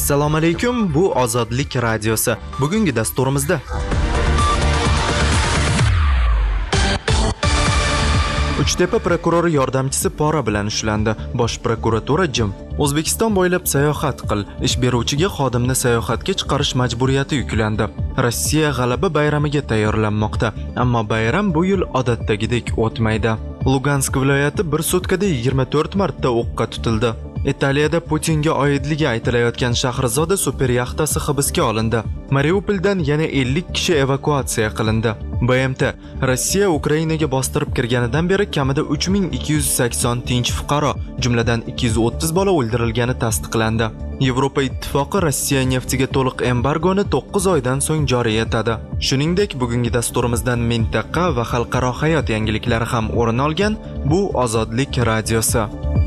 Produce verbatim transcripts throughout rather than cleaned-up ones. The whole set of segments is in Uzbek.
Assalomu alaykum, bu Ozodlik radiosi. Bugungi dasturimizda Uchtepa prokurori yordamchisi pora bilan ushlandi. Bosh prokuratura jim. O'zbekiston bo'ylab sayohat qil. Ish beruvchiga xodimni sayohatga chiqarish majburiyati yuklandi. Rossiya g'alaba bayramiga tayyorlanmoqda, ammo bayram bu yil odatdagidek o'tmaydi. Lugansk viloyati bir sutkada yigirma to'rt marta o'qqa tutildi. Italiyada Putinga oidligi aytilayotgan Shahrizoda super yaxtasi hibsga olindi. Mariupoldan yana ellik kishi evakuatsiya qilindi. B M T Rossiya Ukrainaga bostirib kirganidan beri kamida uch ming ikki yuz sakson tinch fuqaro, jumladan ikki yuz o'ttiz bola o'ldirilgani tasdiqlandi. Yevropa Ittifoqi Rossiya neftiga to'liq embargoni to'qqiz oydan so'ng joriy etadi. Shuningdek, bugungi dasturimizdan mintaqa va xalqaro hayot yangiliklari ham o'rin olgan. Bu Ozodlik radiosi.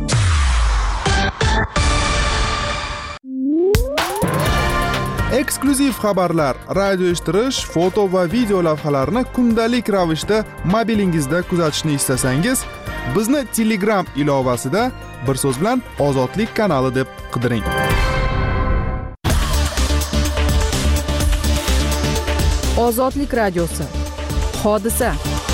Eksklyuziv xabarlar, radio eshittirish, foto va video lavhalarni kundalik ravishda mobilingizda kuzatishni istasangiz, bizni Telegram ilovasida bir so'z bilan Ozodlik kanali deb qidiring. Ozodlik radiosi. Hodisa.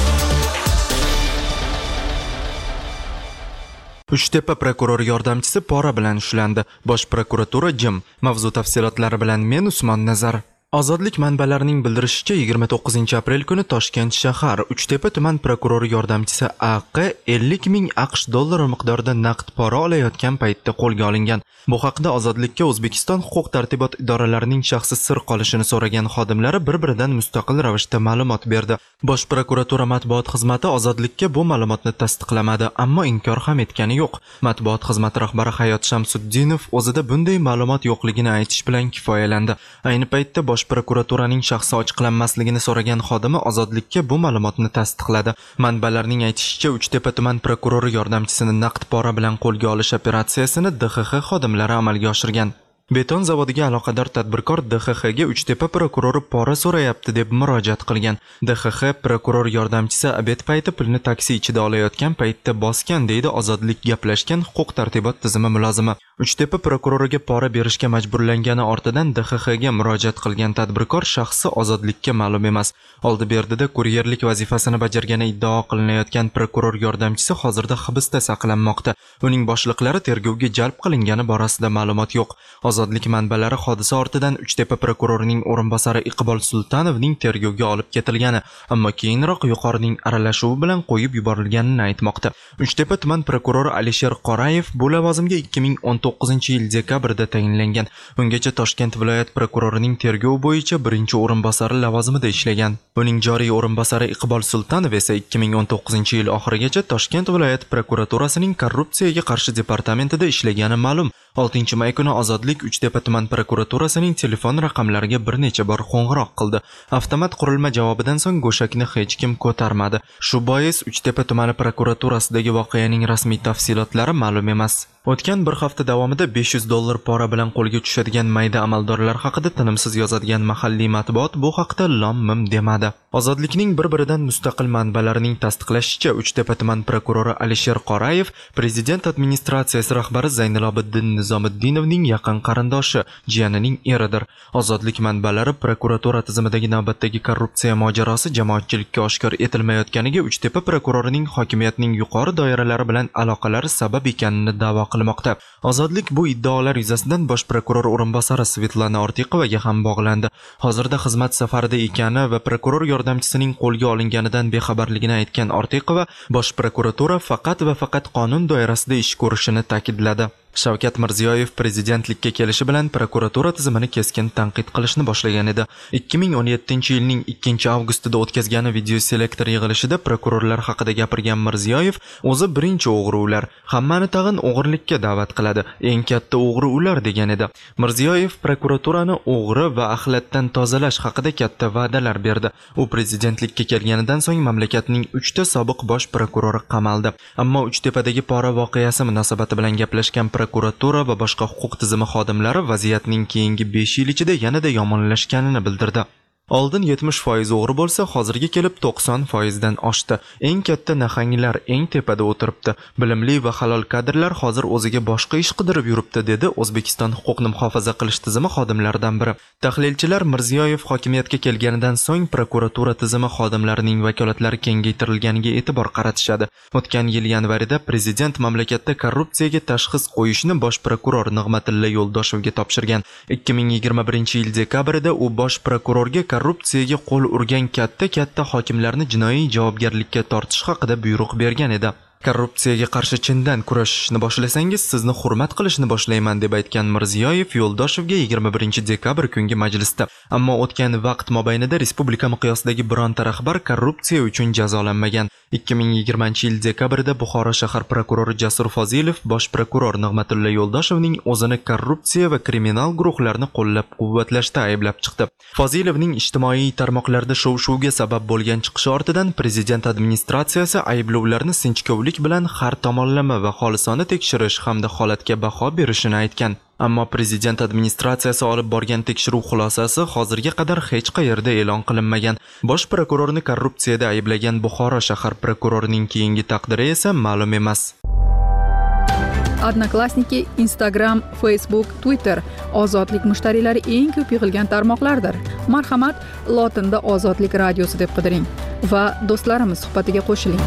Uchtepa prokurori yordamchisi pora bilan ushlandi. Bosh prokuratura jim. Mavzu tafsilotlari bilan men Usmon Nazar. Ozodlik manbalarining bildirishicha, yigirma to'qqizinchi aprel kuni Toshkent shahar Uchtepa tuman prokurori yordamchisi A Q ellik ming AQSh dollari miqdorida naqd pora olayotgan paytda qo'lga olingan. Bu haqda Ozodlikka O'zbekiston huquq-tartibot idoralarining shaxsi sir qolishini so'ragan xodimlari bir-biridan mustaqil ravishda ma'lumot berdi. Bosh prokuratura matbuot xizmati Ozodlikka bu ma'lumotni tasdiqlamadi, ammo inkor ham etgani yo'q. Matbuot xizmati rahbari Hayot Shamsuddinov o'zida bunday ma'lumot yo'qligini aytish bilan kifoyalandi. Ayni paytda bosh prokuraturaning shaxsi ochiqlanmasligini so'ragan xodimi Ozodlikka bu ma'lumotni tasdiqladi. Manbalarning aytishicha, Uchtepa tuman prokurori yordamchisini naqd pora bilan qo'lga olish operatsiyasini D X X xodimlari amalga oshirgan. Beton zavodiga aloqador tadbirkor D X X ga Uchtepa prokurori pora so'rayapti deb murojaat qilgan. D X X prokuror yordamchisi obed payti pulni taksi ichida olayotgan paytda bosgan, deydi Ozodlik gaplashgan huquq-tartibot tizimi mulozimi. Uchtepa prokuroriga pora berishga majburlangani ortidan D X X ga murojaat qilgan tadbirkor shaxsi Ozodlikka ma'lum emas. Oldi-berdida kuryerlik vazifasini bajargani iddao qilinayotgan prokuror yordamchisi hozirda hibsda saqlanmoqda. Uning boshliqlari tergovga jalb qilingani borasida ma'lumot yo'q. Ozodlik manbalari hodisa ortidan Uchtepa prokurorining o'rinbosari Iqbol Sultanovning tergovga olib ketilgani, ammo keyinroq yuqorining aralashuvi bilan qo'yib yuborilganini aytmoqda. Uchtepa tuman prokurori Alisher Qorayev bu lavozimga ikki ming o'n to'qqizinchi yil dekabrda tayinlangan. Ungacha Toshkent viloyat prokurorining tergov bo'yicha birinchi o'rinbosari lavozimida ishlagan. Uning joriy o'rinbosari Iqbol Sultanov esa ikki ming o'n to'qqizinchi yil oxirigacha Toshkent viloyat prokuraturasining korrupsiyaga qarshi departamentida ishlagani ma'lum. oltinchi may kuni Ozodlik Uchtepa tuman prokuraturasining telefon raqamlariga bir necha bor qo'ng'iroq qildi. Avtomat qurilma javobidan so'ng go'shakni hech kim ko'tarmadi. Shu bois Uchtepa tumani prokuraturasidagi voqeaning rasmiy tafsilotlari ma'lum emas. O'tgan bir hafta davomida besh yuz dollar pora bilan qo'lga tushadigan mayda amaldorlar haqida tinimsiz yozadigan mahalliy matbuot bu haqda lom-mim demadi. Ozodlikning bir-biridan mustaqil manbalarining tasdiqlashicha, Uchtepa tuman prokurori Alisher Qorayev prezident administratsiyasi rahbari Zaynilobiddin Nizomiddinovning yaqin qarindoshi, jiyanining eridir. Ozodlik manbalari prokuratura tizimidagi navbatdagi korrupsiya mojarosi jamoatchilikka oshkor etilmayotganiga Uchtepa prokurorining hokimiyatning yuqori doiralari bilan aloqalari sabab ekanini da'vo qilmoqda. Ozodlik bu iddaolar yuzasidan bosh prokuror o'rinbosari Svetlana Ortiqovaga ham bog'landi. Hozirda xizmat safarida ekani va prokuror yordamchisining qo'lga olinganidan bexabarligini aytgan Ortiqova bosh prokuratura faqat va faqat qonun doirasida ish ko'rishini ta'kidladi. Shavkat Mirziyoyev prezidentlikka kelishi bilan prokuratura tizimini keskin tanqid qilishni boshlagan edi. ikki ming o'n yettinchi yilning ikkinchi avgustida o'tkazgan videoselektor yig'ilishida prokurorlar haqida gapirgan Mirziyoyev o'zi birinchi o'g'ri ular, hammani tag'in o'g'irlikka da'vat qiladi, eng katta o'g'ri ular degan edi. Mirziyoyev prokuraturani o'g'ri va axlatdan tozalash haqida katta va'dalar berdi. U prezidentlikka kelganidan so'ng mamlakatning uchta sobiq bosh prokurori qamaldi. Ammo Uchtepadagi pora voqeasi munosabati bilan gaplashgan prokuratura va boshqa huquq tizimi xodimlari vaziyatning keyingi besh yil ichida yanada yomonlashganini bildirdi. Oldin yetmish foiz o'g'ri bo'lsa, hozirga kelib to'qson foiz dan oshdi. Eng katta nahanglar eng tepada o'tiribdi. Bilimli va halol kadrlar hozir o'ziga boshqa ish qidirib yuribdi, dedi O'zbekiston huquqni muhofaza qilish tizimi xodimlaridan biri. Tahlilchilar Mirziyoyev hokimiyatga kelganidan so'ng prokuratura tizimi xodimlarining vakolatlari kengaytirilganiga e'tibor qaratishadi. O'tgan yil yanvarida prezident mamlakatda korrupsiyaga tashxis qo'yishni bosh prokuror Nig'matilla Yo'ldoshevga topshirgan. ikki ming yigirma birinchi yil dekabrida u bosh prokurorga korrupsiyaga qo'l urgan katta-katta hokimlarni jinoiy javobgarlikka tortish haqida buyruq bergan edi. Korrupsiyaga qarshi chindan kurashishni boshlasangiz, sizni hurmat qilishni boshlayman deb aytgan Mirziyoyev Yo'ldoshevga yigirma birinchi dekabr kungi majlisda. Ammo o'tgan vaqt mobaynida respublika miqyosidagi bironta rahbar korrupsiya uchun jazolanmagan. ikki ming yigirmanchi yil dekabrida Buxoro shahar prokurori Jasur Fozilov bosh prokuror Nig'matilla Yo'ldoshevning o'zini korrupsiya va kriminal guruhlarni qo'llab-quvvatlashda ayblab chiqdi. Fozilovning ijtimoiy tarmoqlarda shov-shuvga sabab bo'lgan chiqishi ortidan prezident administratsiyasi ayblovlarni sinchkovlik bilan har tomonlama va xolisona tekshirish hamda holatga baho berishini aytgan. Ammo prezident administratsiyasi olib borgan tekshiruv xulosasi hozirga qadar hech qayerda e'lon qilinmagan. Bosh prokurorni korrupsiyada ayblagan Buxoro shahar prokurorining keyingi taqdiri esa ma'lum emas. Odnoklassniki, Instagram, Facebook, Twitter ozodlik mushtariylari eng ko'p yig'ilgan tarmoqlardir. Marhamat, lotinda Ozodlik radiosi deb qidiring va do'stlarimiz suhbatiga qo'shiling.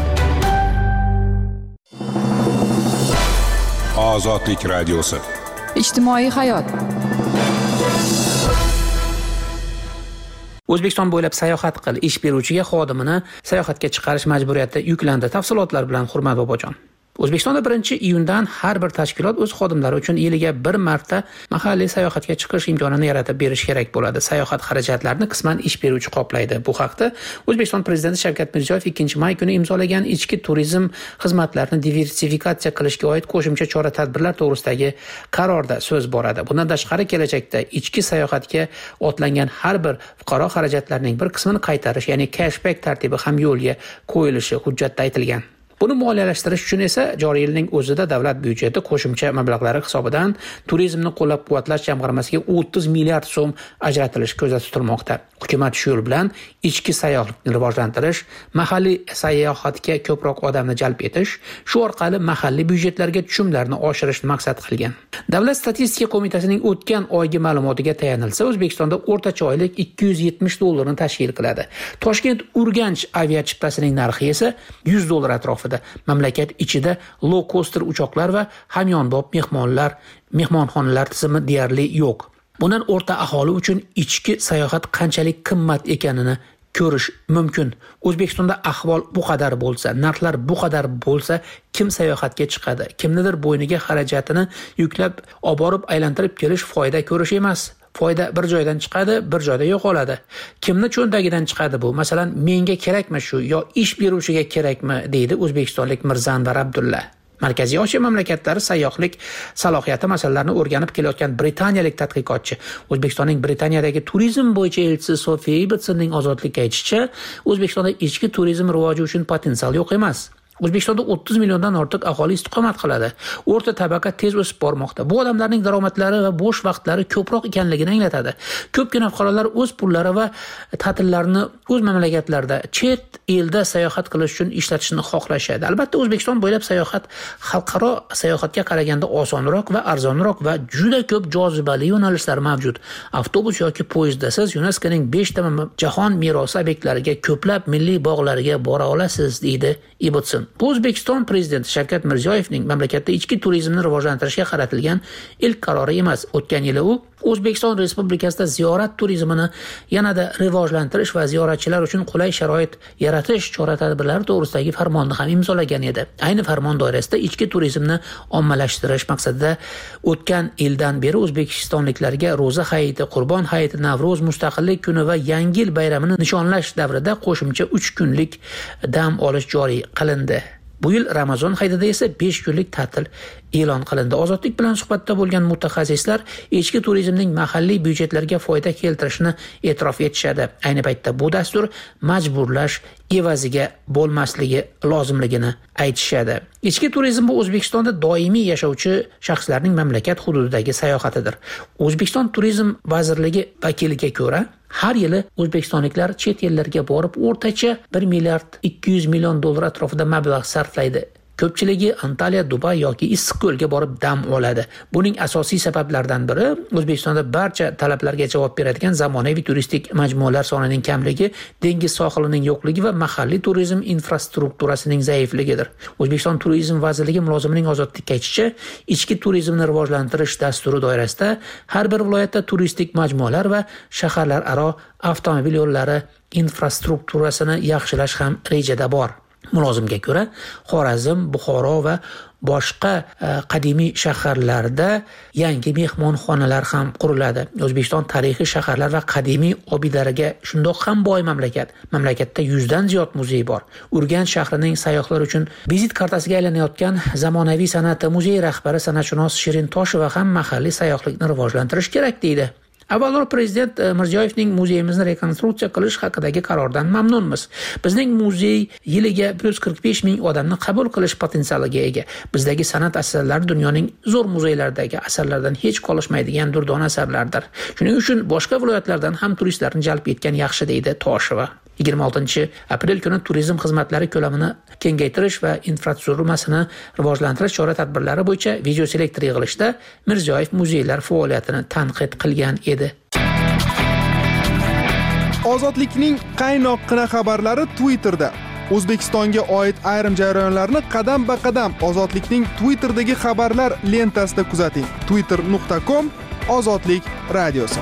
Ozodlik radiosi. Ijtimoiy hayot. O'zbekiston bo'ylab sayohat qil, ish beruvchiga xodimini sayohatga chiqarish majburiyati yuklandi. Tafsilotlar bilan Hurmat Bobojon. O'zbekistonda birinchi iyundan har bir tashkilot o'z xodimlari uchun yiliga bir marta mahalliy sayohatga chiqish imkonini yaratib berish kerak bo'ladi. Sayohat xarajatlarini qisman ish beruvchi qoplaydi. Bu haqda O'zbekiston prezidenti Shavkat Mirziyoyev ikkinchi may kuni imzolagan ichki turizm xizmatlarini diversifikatsiya qilishga oid qo'shimcha chora-tadbirlar to'g'risidagi qarorda so'z boradi. Bundan tashqari kelajakda ichki sayohatga otlangan har bir fuqaro xarajatlarining bir qismini qaytarish, ya'ni cashback tartibi ham yo'lga qo'yilishi hujjatda aytilgan. Buni moliyalashtirish uchun esa joriy yilning o'zida davlat byudjeti qo'shimcha mablag'lari hisobidan turizmni qo'llab-quvvatlash jamg'armasiga o'ttiz milliard so'm ajratilishi ko'zda tutilmoqda. Hukumat shu yo'l bilan ichki sayyohlikni rivojlantirish, mahalliy sayohatga ko'proq odamni jalb etish, shu orqali mahalliy byudjetlarga tushumlarni oshirishni maqsad qilgan. Davlat statistika qo'mitasining o'tgan oygi ma'lumotiga tayanilsa, O'zbekistonda o'rtacha oylik ikki yuz yetmish dollarni tashkil qiladi. Toshkent-Urganch aviachiptasining narxi esa yuz dollar atrofida. Mamlakat ichida low coaster uchoqlar va hamyonbop mehmonlar, mehmonxonalar tizimi deyarli yo'q. Bundan o'rta aholi uchun ichki sayohat qanchalik qimmat ekanini ko'rish mumkin. O'zbekistonda ahvol bu qadar bo'lsa, narxlar bu qadar bo'lsa, kim sayohatga chiqadi? Kimnidir bo'yniga xarajatini yuklab, olib borib aylantirib kelish foyda ko'rish emas. Foyda bir joydan chiqadi, bir joyda yo'qoladi. Kimni cho'ntagidan chiqadi bu? Masalan, menga kerakmi shu yo ish beruvchiga kerakmi, deydi o'zbekistonlik Mirzanvar Abdulla. Markaziy Osiyo mamlakatlari sayyohlik salohiyati masalalarini o'rganib kelayotgan britaniyalik tadqiqotchi, O'zbekistonning Britaniyadagi turizm bo'yicha elchisi Sofiya Ibitsonning ozodlikka aytishicha, O'zbekistonda ichki turizm rivoji uchun potensial yo'q emas. O'zbekistonda o'ttiz milliondan ortiq aholi istiqomat qiladi. O'rta tabaqa tez o'sib bormoqda. Bu odamlarning daromadlari va bo'sh vaqtlari ko'proq ekanligini anglatadi. Ko'pgina fuqarolar o'z pullari va ta'tillarini o'z mamlakatlarida, chet elda sayohat qilish uchun ishlatishni xohlashadi. Albatta, O'zbekiston bo'ylab sayohat xalqaro sayohatga qaraganda osonroq va arzonroq va juda ko'p jozibali yo'nalishlar mavjud. Avtobus yoki poyezdda siz YuNESKOning beshta jahon merosi obyektlariga, ko'plab milliy bog'larga bora olasiz, deydi Ibitson. Bu O'zbekiston prezidenti Shavkat Mirziyoyevning mamlakatda ichki turizmni rivojlantirishga qaratilgan ilk qarori emas. O'tgan yili u O'zbekiston Respublikasida ziyorat turizmini yanada rivojlantirish va ziyoratchilar uchun qulay sharoit yaratish chora-tadbirlari to'g'risidagi farmonni ham imzolagan edi. Ayni farmon doirasida ichki turizmni ommalashtirish maqsadida o'tgan yildan beri o'zbekistonliklarga Ro'za hayiti, Qurbon hayiti, Navro'z, Mustaqillik kuni va Yangi yil bayramini nishonlash davrida qo'shimcha uch kunlik dam olish joriy qilindi. Bu yil Ramazon hayitida esa besh kunlik ta'til e'lon qilindi. Ozodlik bilan suhbatda bo'lgan mutaxassislar ichki turizmning mahalliy byudjetlarga foyda keltirishini e'tirof etishadi. Ayni paytda bu dastur majburlash evaziga bo'lmasligi lozimligini aytishadi. Ichki turizm bu O'zbekistonda doimiy yashovchi shaxslarning mamlakat hududidagi sayohatidir. O'zbekiston Turizm vazirligi vakiliga ko'ra, har yili o'zbekistonliklar chet ellarga borib o'rtacha bir milliard ikki yuz million dollar atrofida mablag' sarflaydi. Ko'pchiligi Antaliya, Dubay yoki Issiqko'lga borib dam oladi. Buning asosiy sabablaridan biri O'zbekistonda barcha talablarga javob beradigan zamonaviy turistik majmualar sonining kamligi, dengiz sohilining yo'qligi va mahalliy turizm infrastrukturasining zaifligidir. O'zbekiston Turizm vazirligi mulozimining Ozodlikka aytishicha, ichki turizmni rivojlantirish dasturi doirasida har bir viloyatda turistik majmualar va shaharlararo avtomobil yo'llari infrastrukturasini yaxshilash ham rejada bor. Mulozimga ko'ra, Xorazm, Buxoro va boshqa qadimiy shaharlarda yangi mehmonxonalar ham quriladi. O'zbekiston tarixiy shaharlar va qadimiy obidalariga shundoq ham boy mamlakat. Mamlakatda yuzdan ziyod muzey bor. Urganch shahrining sayyohlar uchun vizit kartasiga aylanayotgan zamonaviy san'at muzeyi rahbari san'atshunos Shirin Tosheva ham mahalliy sayyohlikni rivojlantirish kerak deydi. Avvalroq prezident Mirziyoyevning muzeyimizni rekonstruksiya qilish haqidagi qarordan mamnunmiz. Bizning muzey yiliga bir yuz qirq besh ming odamni qabul qilish potensialiga ega. Bizdagi san'at asarlari dunyoning zo'r muzeylaridagi asarlardan hech qolishmaydigan durdona asarlardir. Shuning uchun boshqa viloyatlardan ham turistlarni jalb etgan yaxshi deydi Tosheva. yigirma oltinchi aprel kuni turizm xizmatlari ko'lamini kengaytirish va infratuzilmasini rivojlantirish chora-tadbirlari bo'yicha video selektor yig'ilishida Mirziyoyev muzeylar faoliyatini tanqid qilgan edi. Ozodlikning qaynoqqina xabarlari Twitterda. O'zbekistonga oid ayrim jarayonlarni qadam-ba-qadam Ozodlikning Twitterdagi xabarlar lentasida kuzating. twitter nuqta com Ozodlik radiosi.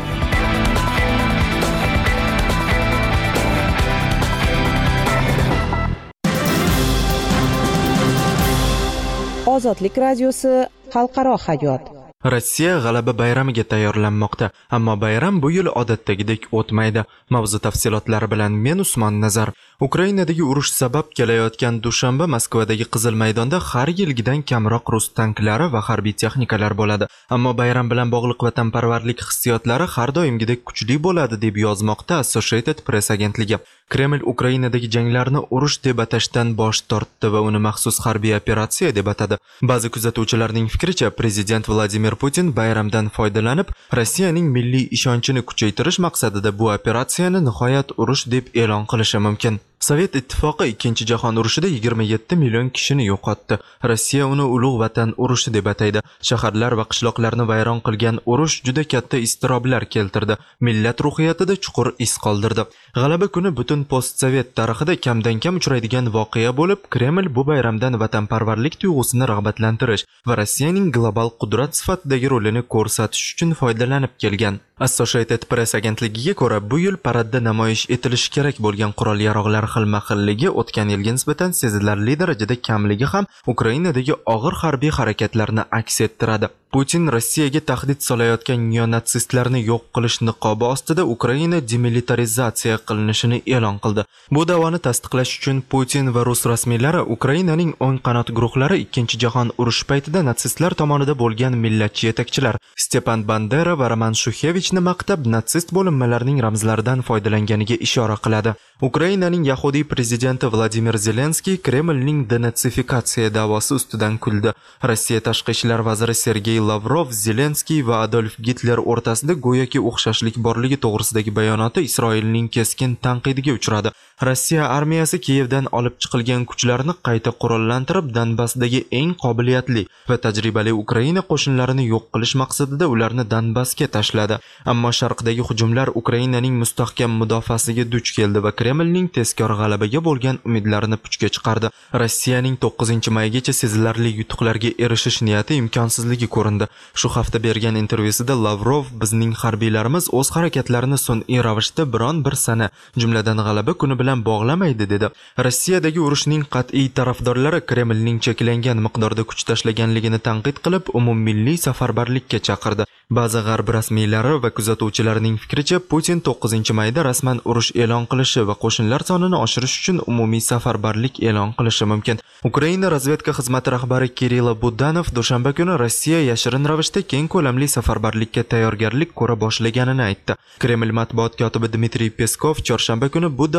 Ozodlik radiosi xalqaro hayot. Rossiya g'alaba bayramiga tayyorlanmoqda, ammo bayram bu yil odatdagidek o'tmaydi. Mavzu tafsilotlari bilan men Usmon Nazar. Ukrainadagi urush sabab kelayotgan dushanba Moskvadagi Qizil maydonda har yilgidan kamroq rus tanklari va harbiy texnikalar bo'ladi. Ammo bayram bilan bog'liq vatanparvarlik hissiyotlari har doimgidek kuchli bo'ladi deb yozmoqda Associated Press agentligi. Kreml Ukrainadagi janglarni urush deb atashdan bosh tortdi va uni maxsus harbiy operatsiya deb atadi. Ba'zi kuzatuvchilarning fikricha, prezident Vladimir Putin bayramdan foydalanib, Rossiyaning milliy ishonchini kuchaytirish maqsadida bu operatsiyani nihoyat urush deb e'lon qilishi mumkin. Sovet ittifoqi ikkinchi jahon urushida yigirma yetti million kishini yo'qotdi. Rossiya uni ulug' vatan urushi deb ataydi. Shaharlar va qishloqlarni vayron qilgan urush juda katta iztiroblar keltirdi. Millat ruhiyatida chuqur iz qoldirdi. G'alaba kuni butun postsovet tarixida kamdan kam uchraydigan voqea bo'lib, Kreml bu bayramdan vatanparvarlik tuyg'usini rag'batlantirish va Rossiyaning global qudrat sifatidagi rolini ko'rsatish uchun foydalanib kelgan. Associated Press agentligiga ko'ra, bu yil paradda namoyish etilishi kerak bo'lgan qurol-yarog'lar xilma-xilligi o'tgan yilga nisbatan sezilarli darajada kamligi ham Ukrainadagi og'ir harbiy harakatlarni aks ettiradi. Putin Rossiyaga tahdid solayotgan neonatsistlarni yo'q qilish niqobi ostida Ukraina demilitarizatsiya qilinishini e'lon qildi. Bu da'voni tasdiqlash uchun Putin va rus rasmiylari Ukrainaning o'ng qanot guruhlari ikkinchi jahon urushi paytida natsistlar tomonida bo'lgan millatchi yetakchilar Stepan Bandera va Roman Shuxevichni maqtab, natsist bo'linmalarining ramzlaridan foydalanganiga ishora qiladi. Ukrainaning yahudiy prezidenti Vladimir Zelenskiy Kremlning denatsifikatsiya da'vosi ustidan kuldi. Rossiya tashqi ishlar vaziri Sergey Lavrov Zelenskiy va Adolf Gitler o'rtasida go'yoki o'xshashlik borligi to'g'risidagi bayonoti Isroilning keskin tanqidiga uchradi. Rossiya armiyasi Kiyevdan olib chiqilgan kuchlarni qayta qurollantirib, Donbassdagi eng qobiliyatli va tajribali Ukraina qo'shinlarini yo'q qilish maqsadida ularni Donbassga tashladi. Ammo sharqdagi hujumlar Ukrainaning mustahkam mudofaasiga duch keldi va Kremlning tezkor g'alabaga bo'lgan umidlarini puchga chiqardi. Rossiyaning to'qqizinchi maygacha sezilarli yutuqlarga erishish niyati imkonsizligi ko'rindi. Shu hafta bergan intervyusida Lavrov, bizning harbiylarimiz o'z harakatlarini sun'iy ravishda biron bir sana, jumladan g'alaba kuni bilan bog'lamaydi dedi. Rossiyadagi urushning qat'iy tarafdorlari Kremlning cheklangan miqdorda kuch tashlaganligini tanqid qilib, umummilliy safarbarlikka chaqirdi. Ba'zi g'arb rasmiylari va kuzatuvchilarining fikricha, Putin to'qqizinchi mayda rasman urush e'lon qilishi va qo'shinlar sonini oshirish uchun umumiy safarbarlik e'lon qilishi mumkin. Ukraina razvedka xizmati rahbari Kirilo Budanov dushanba kuni Rossiya yashirin ravishda keng ko'lamli safarbarlikka tayyorgarlik ko'ra boshlaganini aytdi. Kreml matbuot kotibi Dmitriy Peskov chorshanba kuni bu da'volarni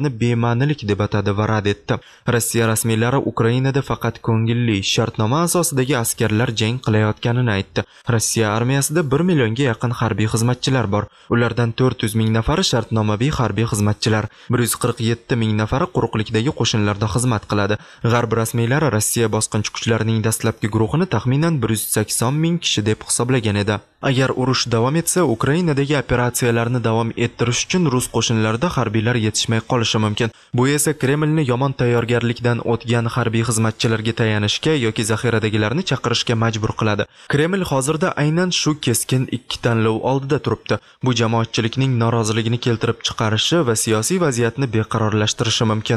voqealarni bema'nilik deb atadi va rad etdi. Rossiya rasmiylari Ukrainada faqat ko'ngilli shartnoma asosidagi askarlar jang qilayotganini aytdi. Rossiya armiyasida bir millionga yaqin harbiy xizmatchilar bor. Ulardan to'rt yuz ming nafari shartnomaviy harbiy xizmatchilar, bir yuz qirq yetti ming nafari quruqlikdagi qo'shinlarda xizmat qiladi. G'arb rasmiylari Rossiya bosqinchi kuchlarining dastlabki guruhini taxminan bir yuz sakson ming kishi deb hisoblagan edi. Agar urush davom etsa, Ukrainadagi operatsiyalarni davom ettirish uchun rus qo'shinlarida harbiylar yetishmay qolishi mumkin. Bu esa Kremlni yomon tayyorgarlikdan o'tgan harbiy xizmatchilarga tayanishga yoki zaxiradagilarni chaqirishga majbur qiladi. Kreml hozirda aynan shu keskin ikki tanlov oldida turibdi. Bu jamoatchilikning noroziligini keltirib chiqarishi va siyosiy vaziyatni beqarorlashtirishi mumkin.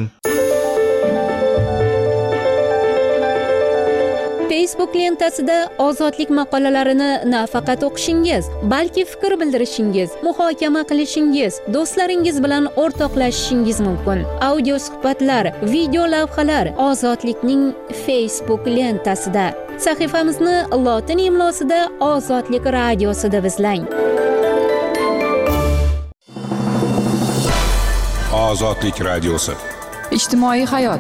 Facebook lentasida ozodlik maqolalarini nafaqat o'qishingiz, balki fikr bildirishingiz, muhokama qilishingiz, do'stlaringiz bilan o'rtoqlashishingiz mumkin. Audio suhbatlar, video lavhalar Ozodlikning Facebook lentasida. Sahifamizni lotin imlosida Ozodlik radiosi deb izlang. Ozodlik radiosi. Ijtimoiy hayot.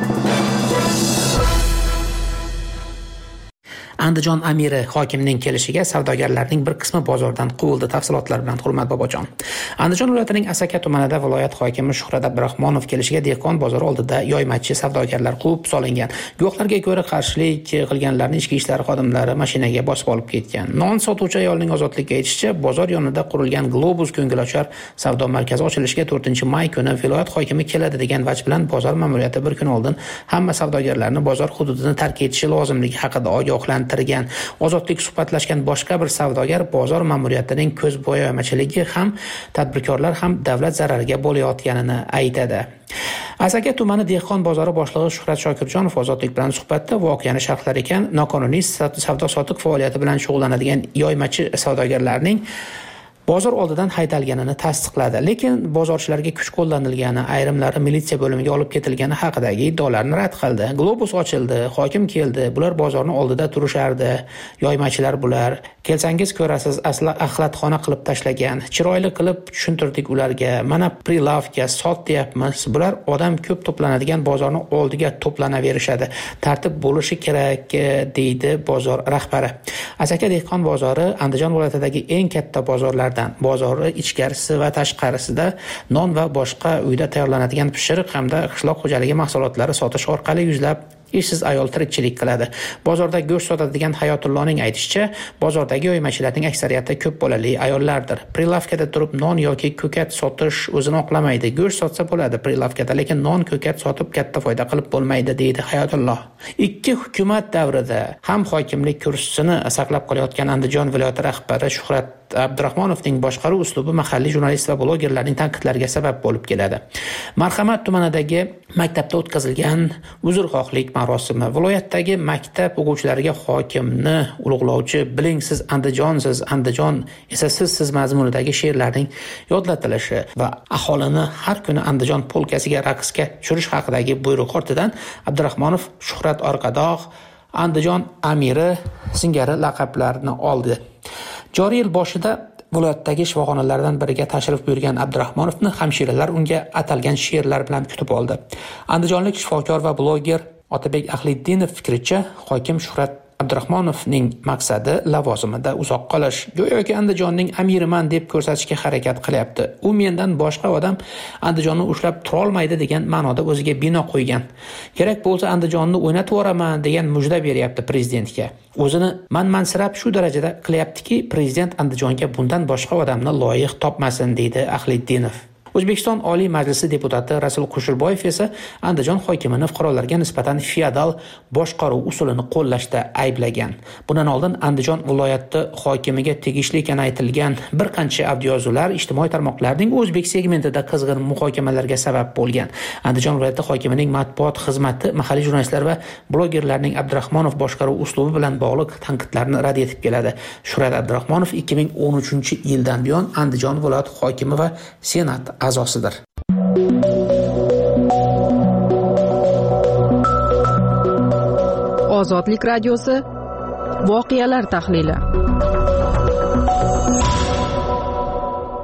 Andijon amiri hokimning kelishiga savdogarlarning bir qismi bozordan quvildi. Tafsilotlar bilan Hurmat Bobojon. Andijon viloyatining Asaka tumanida viloyat hokimi Shuhrat Abdurahmonov kelishiga dehqon bozori oldida yoymachi savdogarlar quvib solingan. Guvohlarga ko'ra qarshilik qilganlarni ichki ishlar xodimlari mashinaga bosib olib ketgan. Non sotuvchi ayolning ozodlikka aytishicha, bozor yonida qurilgan Globus ko'ngilochar savdo markazi ochilishiga to'rtinchi may kuni viloyat hokimi keladi degan vaj bilan bozor ma'muriyati bir kun oldin hamma savdogarlarni bozor hududini tark etishi lozimligi haqida ogohlantirdi. Ozodlik suhbatlashgan boshqa bir savdogar bozor ma'muriyatining ko'zbo'yamachiligi ham tadbirkorlar ham davlat zarariga bo'layotganini aytadi. Asaka tumani dehqon bozori boshlig'i Shuhrat Shokirjonov Ozodlik bilan suhbatda voqeani sharhlar ekan, noqonuniy savdo-sotiq faoliyati bilan shug'ullanadigan yoymachi savdogarlarning bozor oldidan haydalganini tasdiqladi, lekin bozorchilarga kuch qo'llanilgani, ayrimlari militsiya bo'limiga olib ketilgani haqidagi iddaolarni rad qildi. Globus ochildi, hokim keldi, bular bozorning oldida turishardi, yoymachilar bular. Kelsangiz ko'rasiz, asla axlatxona qilib tashlagan. Chiroyli qilib tushuntirdik ularga. Mana prilavka sotayapmiz. Bular odam ko'p to'planadigan bozorning oldiga to'planaverishadi. Tartib bo'lishi kerak, deydi bozor rahbari. Asaka dehqon bozori Andijon viloyatidagi eng katta bozorlardan. Bozori ichkarisi va tashqarisida non va boshqa uyda tayyorlanadigan pishiriq hamda qishloq xo'jaligi mahsulotlari sotish orqali yuzlab ishsiz ayol tirikchilik qiladi. Bozorda go'sht sotadigan Hayotullohning aytishicha, bozordagi yoymachilarning aksariyati ko'p bolali ayollardir. Prilavkada turib non yoki ko'kat sotish o'zini oqlamaydi. Go'sht sotsa bo'ladi prilavkada, lekin non, ko'kat sotib katta foyda qilib bo'lmaydi, deydi Hayotulloh. Ikki hukumat davrida ham hokimlik kursisini saqlab qolayotgan Andijon viloyati rahbari Shuhrat Abdurahmonovning boshqaruv uslubi mahalliy jurnalist va blogerlarning tanqidlariga sabab bo'lib keladi. Marhamat tumanidagi maktabda o'tkazilgan uzrxohlik marosimi viloyatdagi maktab o'quvchilariga hokimni ulug'lovchi bilingsiz Andijonsiz, Andijon esa sizsiz mazmunidagi she'rlarning yodlatilishi va aholini har kuni Andijon polkasiga raqsga tushirish haqidagi buyruq ortidan Abdurahmonov Shuhrat Orqadoq Andijon amiri singari laqablarni oldi. Joriy yil boshida viloyatdagi shifoxonalardan biriga tashrif buyurgan Abdurahmonovni hamshiralar unga atalgan she'rlar bilan kutib oldi. Andijonlik shifokor va bloger Otabek Ahliddinov fikricha, hokim Shuhrat Abdurahmonovning maqsadi lavozimida uzoq qolish. Go'yoki Andijonning amiriman deb ko'rsatishga harakat qilyapti. U mendan boshqa odam Andijonni ushlab tura olmaydi degan ma'noda o'ziga bino qo'ygan. Kerak bo'lsa Andijonni o'ynatib yuboraman degan mujda beryapti prezidentga. O'zini manmansirab shu darajada qilyaptiki, prezident Andijonga bundan boshqa odamni loyiq topmasin, deydi Ahliddinov. O'zbekiston Oliy Majlisi deputati Rasul Qushurboyev esa Andijon hokimini fuqarolarga nisbatan feodal boshqaruv usulini qo'llashda ayblagan. Bundan oldin Andijon viloyati hokimiga tegishli ekani aytilgan bir qancha audioyozuvlar ijtimoiy tarmoqlarning o'zbek segmentida qizg'in muhokamalarga sabab bo'lgan. Andijon viloyati hokimining matbuot xizmati mahalliy jurnalistlar va blogerlarning Abdurahmonov boshqaruv uslubi bilan bog'liq tanqidlarni rad etib keladi. Shuhrat Abdurahmonov ikki ming o'n uchinchi yildan buyon Andijon viloyati hokimi va senat a'zosidir. Ozodlik radiosi voqealar tahlili.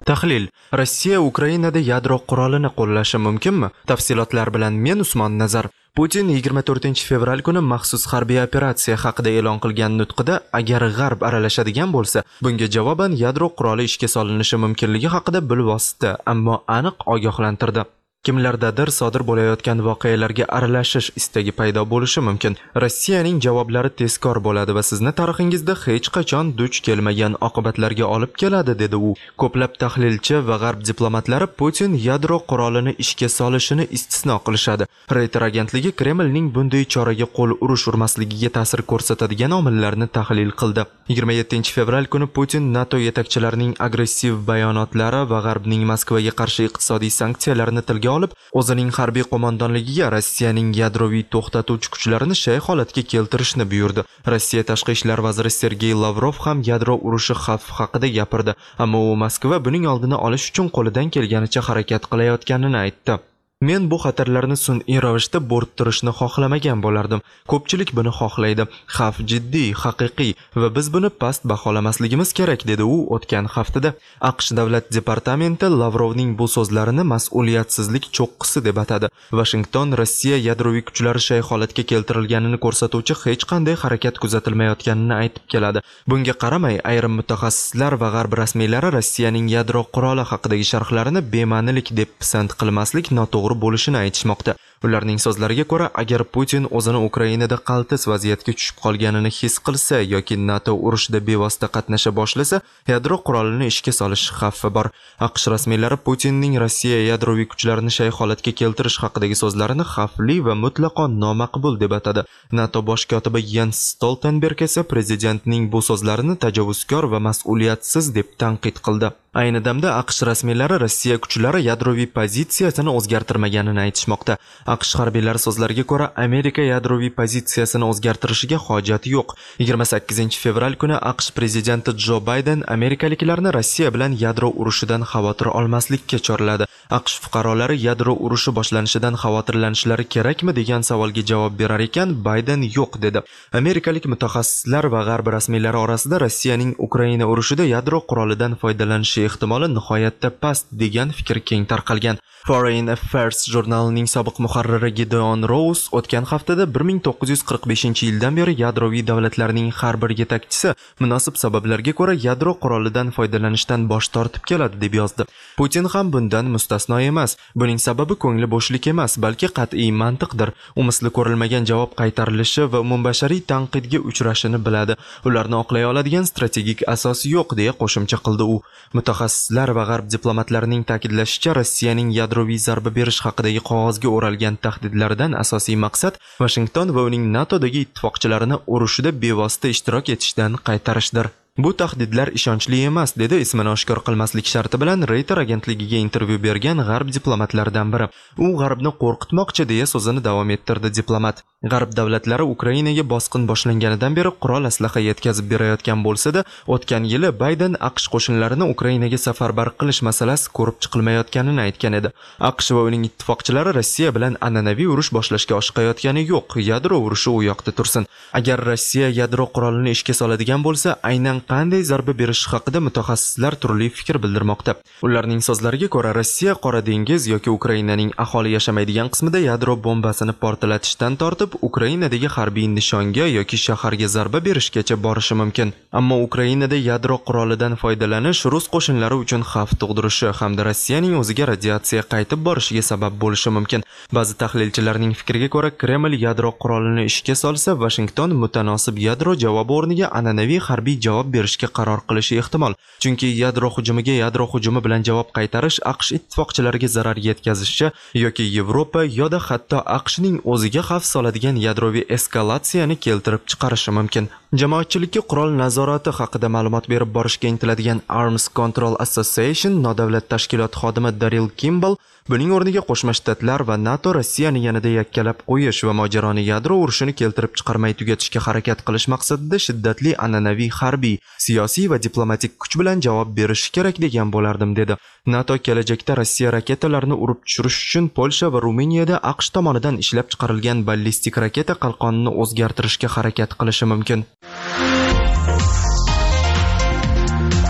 Tahlil: Rossiya Ukrainada yadro qurolini qo'llashi mumkinmi? Tafsilotlar bilan men Usmon Nazar. Putin yigirma to'rtinchi fevral kuni maxsus harbiy operatsiya haqida e'lon qilgan nutqida agar G'arb aralashadigan bo'lsa, bunga javoban yadro quroli ishga solinishi mumkinligi haqida bilvosita, ammo aniq ogohlantirdi. Kimlardadir sodir bo'layotgan voqealarga aralashish istagi paydo bo'lishi mumkin. Rossiyaning javoblari tezkor bo'ladi va sizni tarixingizda hech qachon duch kelmagan oqibatlarga olib keladi, dedi u. Ko'plab tahlilchi va G'arb diplomatlari Putin yadro qurolini ishga solishini istisno qilishadi. Reuters agentligi Kremlning bunday choraga qo'l urish urmasligiga ta'sir ko'rsatadigan omillarni tahlil qildi. yigirma yettinchi fevral kuni Putin NATO yetakchilarining agressiv bayonotlari va G'arbning Moskvaga qarshi iqtisodiy sanksiyalarni tilga olib, o'zining harbiy qo'mondonligiga Rossiyaning yadroviy to'xtatuvchi kuchlarini shay holatga keltirishni buyurdi. Rossiya tashqi ishlar vaziri Sergey Lavrov ham yadro urushi xavfi haqida gapirdi, ammo u Moskva buning oldini olish uchun qo'lidan kelganicha harakat qilayotganini aytdi. Men bu xatarlarni sun'iy ravishda bo'rttirishni xohlamagan bo'lardim. Ko'pchilik buni xohlaydi. Xavf jiddiy, haqiqiy va biz buni past baholamasligimiz kerak, dedi u o'tgan haftada. AQSh davlat departamenti Lavrovning bu so'zlarini mas'uliyatsizlik cho'qqisi deb atadi. Washington Rossiya yadroviy kuchlari shay holatga keltirilganini ko'rsatuvchi hech qanday harakat kuzatilmayotganini aytib keladi. Bunga qaramay, ayrim mutaxassislar va G'arb rasmiylari Rossiyaning yadro quroli haqidagi sharhlarini bema'nilik deb pisand qilmaslik noto'g'ri bo'lishini aytishmoqda. Ularning so'zlariga ko'ra, agar Putin o'zini Ukrainada qaltis vaziyatga tushib qolganini his qilsa yoki NATO urushida bevosita qatnasha boshlasa, yadro qurolini ishga solish xavfi bor. AQSh rasmiylari Putinning Rossiya yadroviy kuchlarini shay holatga keltirish haqidagi so'zlarini xavfli va mutlaqo nomaqbul deb atadi. NATO bosh kotibi Jens Stoltenberg esa prezidentning bu so'zlarini tajovuzkor va mas'uliyatsiz deb tanqid qildi. Ayni damda AQSh rasmiylari Rossiya kuchlari yadroviy pozitsiyasini o'zgartirmaganini aytishmoqda. AQSh harbiylari so'zlariga ko'ra, Amerika yadroviy pozitsiyasini o'zgartirishiga hojati yo'q. yigirma sakkizinchi fevral kuni AQSh prezidenti Jo Bayden amerikaliklarni Rossiya bilan yadro urushidan xavotir olmaslikka chorladi. AQSh fuqarolari yadro urushi boshlanishidan xavotirlanishlari kerakmi degan savolga javob berar ekan, Bayden yo'q dedi. Amerikalik mutaxassislar va G'arb rasmiylari orasida Rossiyaning Ukraina urushida yadro qurolidan foydalanishi ehtimoli nihoyatda past degan fikr keng tarqalgan. Foreign Affairs jurnalining sobiq muharriri Gideon Rose o'tgan haftada bir ming to'qqiz yuz qirq beshinchi yildan beri yadroviy davlatlarning har bir yetakchisi munosib sabablarga ko'ra yadro qurolidan foydalanishdan bosh tortib keladi deb yozdi. Putin ham bundan mustasno emas. Buning sababi ko'ngli bo'shlik emas, balki qat'iy mantiqdir. U misli ko'rilmagan javob qaytarilishi va umumbashariy tanqidga uchrashini biladi. Ularni oqlay oladigan strategik asosi yo'q, deya qo'shimcha qildi u. Mutaxassislar va G'arb diplomatlarining ta'kidlashicha, Rossiyaning yadroviy zarba berish haqidagi qog'ozga o'ralgan tahdidlardan asosiy maqsad Washington va uning NATOdagi ittifoqchilarini urushida bevosita ishtirok etishdan qaytarishdir. Bu tahdidlar ishonchli emas, dedi ismini oshkor qilmaslik sharti bilan Reuters agentligiga intervyu bergan G'arb diplomatlaridan biri. U G'arbni qo'rqitmoqchi, deya so'zini davom ettirdi diplomat. G'arb davlatlari Ukrainaga bosqin boshlanganidan beri qurol aslaha yetkazib berayotgan bo'lsa-da, o'tgan yili Bayden AQSh qo'shinlarini Ukrainaga safarbar qilish masalasi ko'rib chiqilmayotganini aytgan edi. AQSh va uning ittifoqchilari Rossiya bilan an'anaviy urush boshlashga oshiqayotgani yo'q, yadro urushi u yoqda tursin. Agar Rossiya yadro qurolini ishga soladigan bo'lsa, aynan qanday zarba berish haqida mutaxassislar turli fikr bildirmoqda. Ularning so'zlariga ko'ra, Rossiya Qora dengiz yoki Ukrainaning aholi yashamaydigan qismida yadro bombasini portlatishdan tortib Ukrainadagi harbiy nishonga yoki shaharga zarba berishgacha borishi mumkin. Ammo Ukrainada yadro qurolidan foydalanish rus qo'shinlari uchun xavf tug'dirishi hamda Rossiyaning o'ziga radiatsiya qaytib borishiga sabab bo'lishi mumkin. Ba'zi tahlilchilarning fikriga ko'ra, Kreml yadro qurolini ishga solsa, Washington mutanosib yadro javobi o'rniga an'anaviy harbiy javob berishga qaror qilishi ehtimol. Chunki yadro hujumiga yadro hujumi bilan javob qaytarish AQSh ittifoqchilariga zarar yetkazishi yoki Yevropa yoda hatto AQShning o'ziga xavf soladigan yadroviy eskalatsiyani keltirib chiqarishi mumkin. Jamoatchilikka qurol nazorati haqida ma'lumot berib borishga intiladigan Arms Control Association nodavlat tashkilot xodimi Daryl Kimball buning o'rniga Qo'shma Shtatlar va NATO Rossiyani yanada yakkalab qo'yish va mojaroni yadro urushini keltirib chiqarmay tugatishga harakat qilish maqsadida shiddatli an'anaviy harbiy, siyosiy va diplomatik kuch bilan javob berishi kerak degan bo'lardim, dedi. NATO kelajakda Rossiya raketalarini urib tushirish uchun Polsha va Ruminiyada AQSh tomonidan ishlab chiqarilgan ballistik raketa qalqonini o'zgartirishga harakat qilishi mumkin. Bu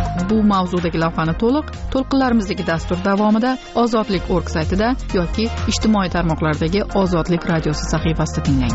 mavzudagi lavhani to'liq to'lqinlarimizdagi dastur davomida ozodlik nokta org saytida yoki ijtimoiy tarmoqlardagi Ozodlik radiosi sahifasida tinglang.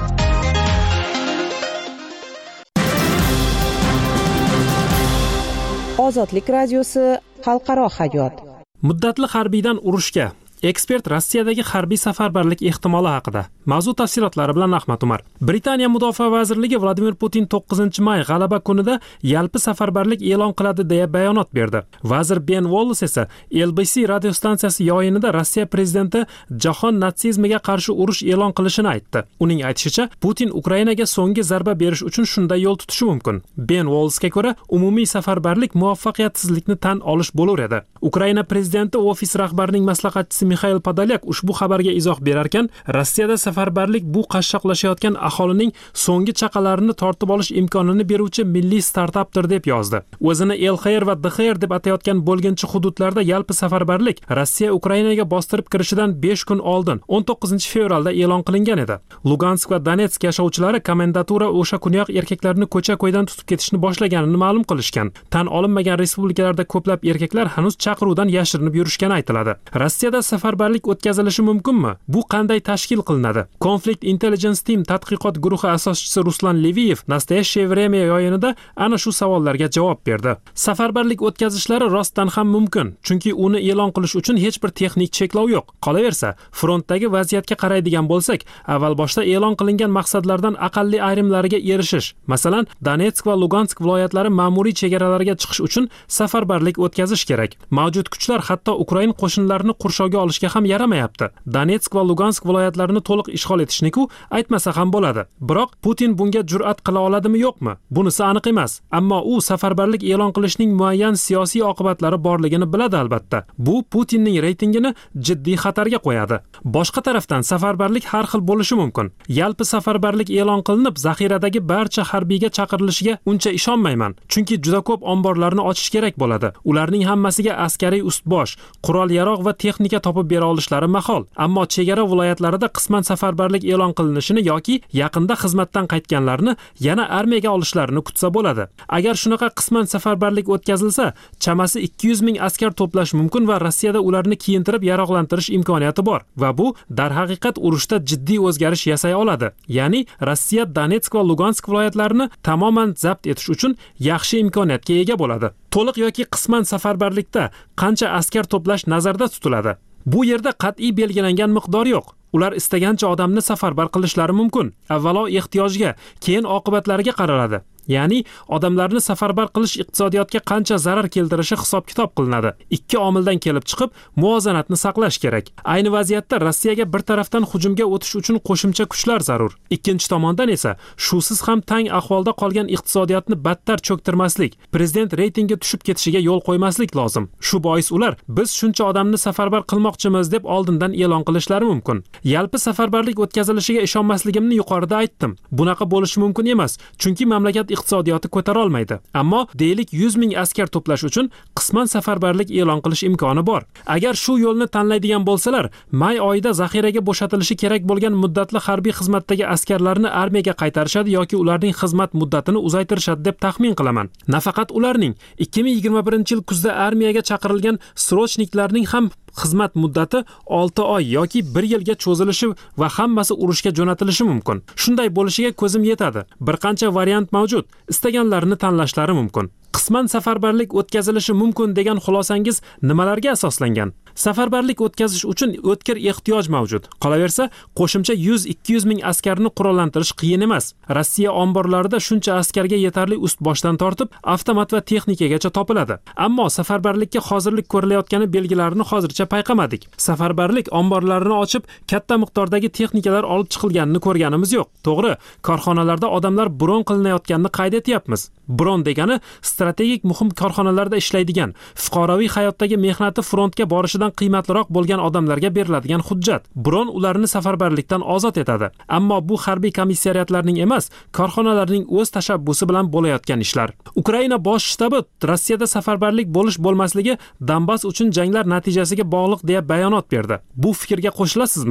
Ozodlik radiosi xalqaro hayot. Muddatli harbiydan urushga. Ekspert Rossiyadagi harbiy safarbarlik ehtimoli haqida. Mavzu tafsilotlari bilan Ahmad Umar. Britaniya Mudofaa vazirligi Vladimir Putin to'qqizinchi may g'alaba kunida yalpi safarbarlik e'lon qiladi deya bayonot berdi. Vazir Ben Wallace esa L B C radiostansiyasi yo'yinida Rossiya prezidenti jahon natsizmiga qarshi urush e'lon qilishini aytdi. Uning aytishicha, Putin Ukrainaga so'nggi zarba berish uchun shunday yo'l tutishi mumkin. Ben Wallace'ga ko'ra, umumiy safarbarlik muvaffaqiyatsizlikni tan olish bo'lar edi. Ukraina prezidenti ofis rahbarining maslahatchisi Mikhail Podolyak ushbu xabarga izoh berar ekan, Rossiyada safarbarlik bu qashshoqlashayotgan aholining so'nggi chaqalarini tortib olish imkonini beruvchi milliy startapdir deb yozdi. O'zini El Xayr va D X R deb atayotgan bo'lginchi hududlarda yalpi safarbarlik Rossiya Ukrainaga bostirib kirishidan besh kun oldin o'n to'qqizinchi fevralda e'lon qilingan edi. Lugansk va Donetsk yashovchilari komendatura o'sha kuniyoq erkaklarni ko'cha-ko'ydan tutib ketishni boshlaganini ma'lum qilishgan. Tan olinmagan respublikalarda ko'plab erkaklar hanuz chaqiruvdan yashirinib yurishgani aytiladi. Rossiyada safarbarlik o'tkazilishi mumkinmi? Bu qanday tashkil qilinadi? Conflict Intelligence Team tadqiqot guruhi asoschisi Ruslan Leviyev Nastoyashcheye время yo'yinida ana shu savollarga javob berdi. Safarbarlik o'tkazishlari rostdan ham mumkin, chunki uni e'lon qilish uchun hech bir texnik cheklov yo'q. Qolaversa, frontdagi vaziyatga qaraydigan bo'lsak, avval boshda e'lon qilingan maqsadlardan aqalli ayrimlariga erishish, masalan, Donetsk va Lugansk viloyatlari ma'muriy chegaralariga chiqish uchun safarbarlik o'tkazish kerak. Mavjud kuchlar hatto Ukrain qo'shinlarini qurshovga olishga ham yaramayapti. Donetsk va Lugansk viloyatlarini to'liq ishg'ol etishni-ku aytmasa ham bo'ladi. Biroq Putin bunga jur'at qila oladimi yo'qmi? Bunisi aniq emas. Ammo u safarbarlik e'lon qilishning muayyan siyosiy oqibatlari borligini biladi albatta. Bu Putinning reytingini jiddiy xatarga qo'yadi. Boshqa tarafdan safarbarlik har xil bo'lishi mumkin. Yalpi safarbarlik e'lon qilinib, zaxiradagi barcha harbiyga chaqirilishiga uncha ishonmayman, chunki juda ko'p omborlarni ochish kerak bo'ladi. Ularning hammasiga askariy ustbosh, qurol-yarog' va texnika topib bera olishlari mahol. Ammo chegara viloyatlarida qisman safarbarlik e'lon qilinishini yoki yaqinda xizmatdan qaytganlarni yana armiyaga olishlarini kutsa bo'ladi. Agar shunaqa qisman safarbarlik o'tkazilsa, chamasi ikki yuz ming askar to'plash mumkin va Rossiyada ularni kiyintirib yaroqlantirish imkoniyati bor va bu darhaqiqat urushda jiddiy o'zgarish yasay oladi. Ya'ni Rossiya Donetsk va Lugansk viloyatlarini tamoman zabt etish uchun yaxshi imkoniyatga ega bo'ladi. To'liq yoki qisman safarbarlikda qancha askar to'plash nazarda tutiladi? Bu yerda qat'iy belgilangan miqdor yo'q. Ular istagancha odamni safarbar qilishlari mumkin. Avvalo ehtiyojga, keyin oqibatlariga qaraladi. Ya'ni odamlarni safarbar qilish iqtisodiyotga qancha zarar keltirishi hisob-kitob qilinadi. Ikki omildan kelib chiqib, muvozanatni saqlash kerak. Ayni vaziyatda Rossiyaga bir tarafdan hujumga o'tish uchun qo'shimcha kuchlar zarur. Ikkinchi tomondan esa shusiz ham tang ahvolda qolgan iqtisodiyotni battar cho'ktirmaslik, prezident reytingi tushib ketishiga yo'l qo'ymaslik lozim. Shu bois ular biz shuncha odamni safarbar qilmoqchimiz deb oldindan e'lon qilishlari mumkin. Yalpi safarbarlik o'tkazilishiga ishonmasligimni yuqorida aytdim. Bunaqa bo'lishi mumkin emas, chunki mamlakat iqtisodiyoti ko'tara olmaydi. Ammo deylik yuz ming askar to'plash uchun qisman safarbarlik e'lon qilish imkoni bor. Agar shu yo'lni tanlaydigan bo'lsalar, may oyida zaxiraga bo'shatilishi kerak bo'lgan muddatli harbiy xizmatdagi askarlarni armiyaga qaytarishadi yoki ularning xizmat muddatini uzaytirishadi deb taxmin qilaman. Nafaqat ularning, ikki ming yigirma birinchi yil kuzda armiyaga chaqirilgan srochniklarning ham xizmat muddati olti oy yoki bir yilga cho'zilishi va hammasi urushga jo'natilishi mumkin. Shunday bo'lishiga ko'zim yetadi. Bir qancha variant mavjud. Istaganlarini tanlashlari mumkin. Qisman safarbarlik o'tkazilishi mumkin degan xulosangiz nimalarga asoslangan? Safarbarlik o'tkazish uchun o'tkir ehtiyoj mavjud. Qolaversa, qo'shimcha yuz ikki yuz ming askarni qurollantirish qiyin emas. Rossiya omborlarida shuncha askarga yetarli ust-boshdan tortib, avtomat va texnikagacha topiladi. Ammo safarbarlikka hozirlik ko'rilayotgani belgilarini hozircha payqamadik. Safarbarlik omborlarini ochib, katta miqdordagi texnikalar olib chiqilganini ko'rganimiz yo'q. To'g'ri, korxonalarda odamlar bron qilinayotganini qayd etyapmiz. Bron degani strategik muhim korxonalarda ishlaydigan, fuqaroviy hayotdagi mehnati frontga borishidan qiymatliroq bo'lgan odamlarga beriladigan hujjat. Bron ularni safarbarlikdan ozod etadi. Ammo bu harbiy komissariyatlarning emas, korxonalarning o'z tashabbusi bilan bo'layotgan ishlar. Ukraina bosh shtabi Rossiyada safarbarlik bo'lish bo'lmasligi Donbass uchun janglar natijasiga bog'liq deya bayonot berdi. Bu fikrga qo'shilasizmi?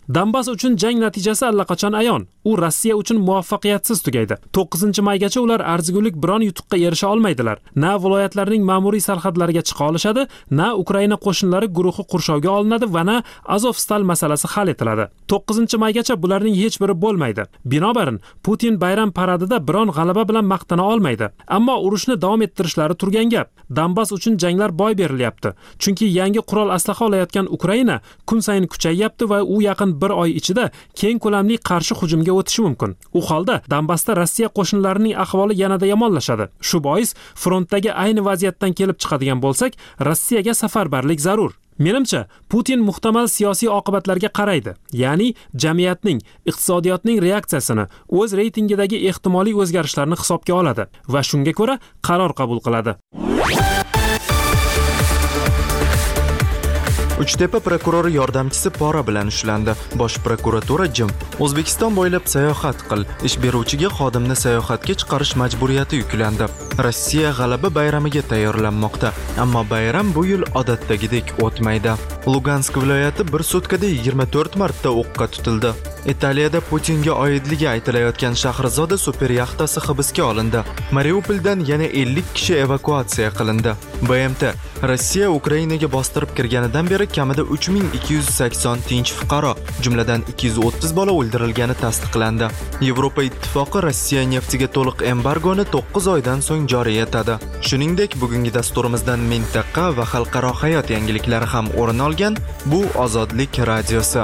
Donbass uchun jang natijasi allaqachon ayon. U Rossiya uchun muvaffaqiyatsiz tugaydi. to'qqizinchi maygacha ular arzigulik biron yutuqqa erisha olmaydilar. Na viloyatlarning ma'muriy sarhadlariga chiqa olishadi, na Ukraina qo'shinlari guruhi qurshovga olinadi va na Azovstal masalasi hal etiladi. to'qqizinchi maygacha bularning hech biri bo'lmaydi. Binobarin, Putin bayram paradida biron g'alaba bilan maqtana olmaydi. Ammo urushni davom ettirishlari turgan gap. Donbass uchun janglar boy berilyapti. Chunki yangi qurol aslaha olayotgan Ukraina kun sayin kuchayyapti va u yaqin bir oy ichida keng ko'lamli qarshi hujumga o'tishi mumkin. U holda Donbassda Rossiya qo'shinlarining ahvoli yanada yomonlashadi. Shu bois frontdagi ayni vaziyatdan kelib chiqadigan bo'lsak, Rossiyaga safarbarlik zarur. Menimcha, Putin muhtamal siyosiy oqibatlarga qaraydi. Ya'ni jamiyatning, iqtisodiyotning reaksiyasini, o'z reytingidagi ehtimoliy o'zgarishlarni hisobga oladi va shunga ko'ra qaror qabul qiladi. Uchtepa prokurori yordamchisi pora bilan ushlandi. Bosh prokuratura jim. O'zbekiston bo'ylab sayohat qil. Ish beruvchiga xodimni sayohatga chiqarish majburiyati yuklandi. Rossiya g'alaba bayramiga tayyorlanmoqda, ammo bayram bu yil odatdagidek o'tmaydi. Lugansk viloyati bir sutkada yigirma to'rt marta o'qqa tutildi. Italiyada Putinga oidligi aytilayotgan Shahrizoda super yaxtasi hibsga olindi. Mariupoldan yana ellik kishi evakuatsiya qilindi. B M T Rossiya Ukrainaga bostirib kirganidan beri kamida uch ming ikki yuz sakson tinch fuqaro, jumladan ikki yuz o'ttiz bola o'ldirilgani tasdiqlandi. Yevropa ittifoqi Rossiya neftiga to'liq embargoni to'qqiz oydan so'ng joriy etadi. Shuningdek, bugungi dasturimizdan mintaqa va xalqaro hayot yangiliklari ham o'rin olgan. Bu Ozodlik radiosi.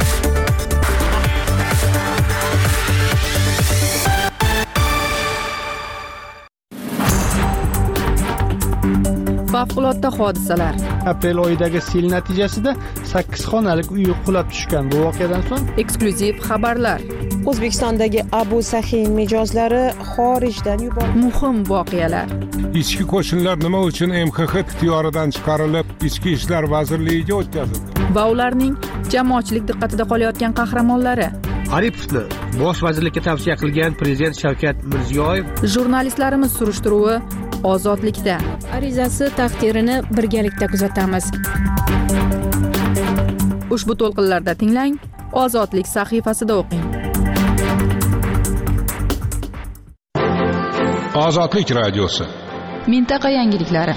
Favqulodda hodisalar. Aprel oyidagi sel natijasida sakkiz xonalik uy qulab tushgan. Bu voqeadan so'ng eksklyuziv xabarlar. O'zbekistondagi Abu Sahin mijozlari xorijdan yuborildi. Muhim voqealar. Ichki qo'shinlar nima uchun M X X ixtiyoridan chiqarilib, Ichki ishlar vazirligiga o'tkazildi? Va ularning jamoatchilik diqqatida qolayotgan qahramonlari. Aripovni bosh vazirlikka tavsiya qilgan prezident Shavkat Mirziyoyev. Jurnalistlarimiz surishtiruvi Ozodlikda. Arizasi taqdirini birgalikda kuzatamiz. Ushbu to'lqinlarda tinglang, Ozodlik sahifasida o'qing. Ozodlik radiosi. Mintaqa yangiliklari.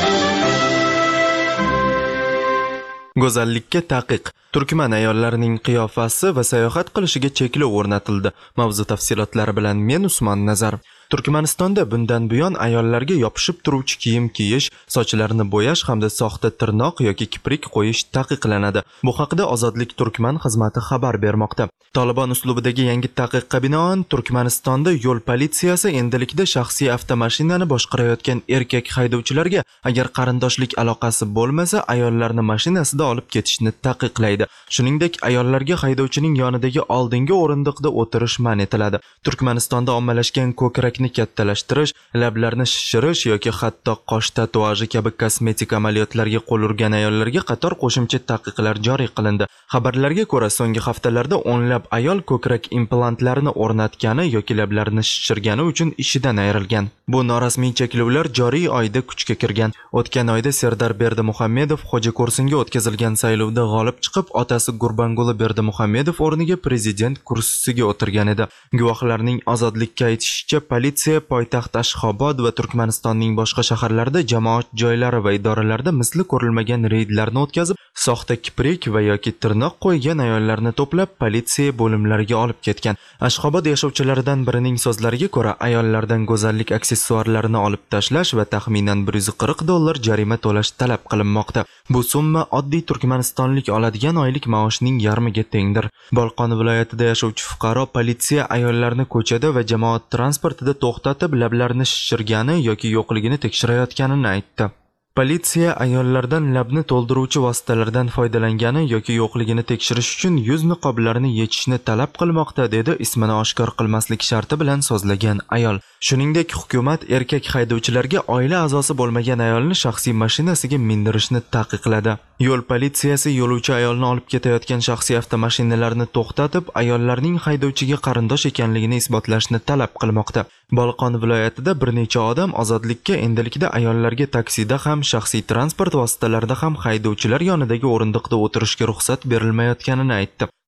Go'zallikka taqiq. Turkman ayollarining qiyofasi va sayohat qilishiga cheklov o'rnatildi. Mavzu tafsilotlari bilan men Usmon Nazar. Turkmanistonda bundan buyon ayollarga yopishib turuvchi kiyim kiyish, sochlarini bo'yash hamda soxta tirnoq yoki kiprik qo'yish taqiqlanadi. Bu haqida Ozodlik Turkman xizmati xabar bermoqda. Taliban uslubidagi yangi taqiqqa binoan Turkmanistonda yo'l politsiyasi endilikda shaxsiy avtomashinani boshqarayotgan erkak haydovchilarga agar qarindoshlik aloqasi bo'lmasa, ayollarni mashinasida olib ketishni taqiqlaydi. Shuningdek, ayollarga haydovchining yonidagi oldingi o'rindiqda o'tirish man etiladi. Turkmanistonda ommalashgan ko'krak kattalashtirish, lablarni shishirish yoki hatto qosh tatuaji kabi kosmetik amaliyotlarga qo'l urgan ayollarga qator qo'shimcha taqiqlar joriy qilindi. Xabarlarga ko'ra, so'nggi haftalarda o'nlab ayol ko'krak implantlarini o'rnatgani yoki lablarini shishirgani uchun ishidan ayrilgan. Bu norasmiy cheklovlar joriy oyda kuchga kirgan. O'tgan oyda Serdar Berdimuhammedov Xo'jako'rsinga o'tkazilgan saylovda g'olib chiqib, otasi Gurbanguli Berdimuhammedov o'rniga prezident kursisiga o'tirgan edi. Guvohlarning Ozodlikka aytishicha, politsiya poytaxt Ashxobod va Turkmanistonning boshqa shaharlarida jamoat joylari va idoralarda misli ko'rilmagan reydlarni o'tkazib, soxta kiprik va yoki tirnoq qo'ygan ayollarni to'plab politsiya bo'limlariga olib ketgan. Ashxobod yashovchilaridan birining so'zlariga ko'ra, ayollardan go'zallik aksessuarlarini olib tashlash va taxminan bir yuz qirq dollar jarima to'lash talab qilinmoqda. Bu summa oddiy turkmanistonlik oladigan oylik maoshning yarmiga tengdir. Bolqon viloyatida yashovchi fuqaro politsiya ayollarni ko'chada va jamoat transportida to'xtatib, lablarini shishirgani yoki yo'qligini tekshirayotganini aytdi. Politsiya ayollardan labni to'ldiruvchi vositalardan foydalangani yoki yo'qligini tekshirish uchun yuz niqoblarini yechishni talab qilmoqda, dedi ismini oshkor qilmaslik sharti bilan so'zlagan ayol. Shuningdek, hukumat erkak haydovchilarga oila a'zosi bo'lmagan ayolni shaxsiy mashinasiga mindirishni taqiqladi. Yo'l politsiyasi yo'lovchi ayolni olib ketayotgan shaxsiy avtomashinalarni to'xtatib, ayollarning haydovchiga qarindosh ekanligini isbotlashni talab qilmoqda. Bolqon viloyatida bir necha odam Ozodlikka endilikda ayollarga taksida ham, shaxsiy transport vositalarida ham haydovchilar yonidagi o'rindiqda o'tirishga ruxsat berilmayotganini aytdi.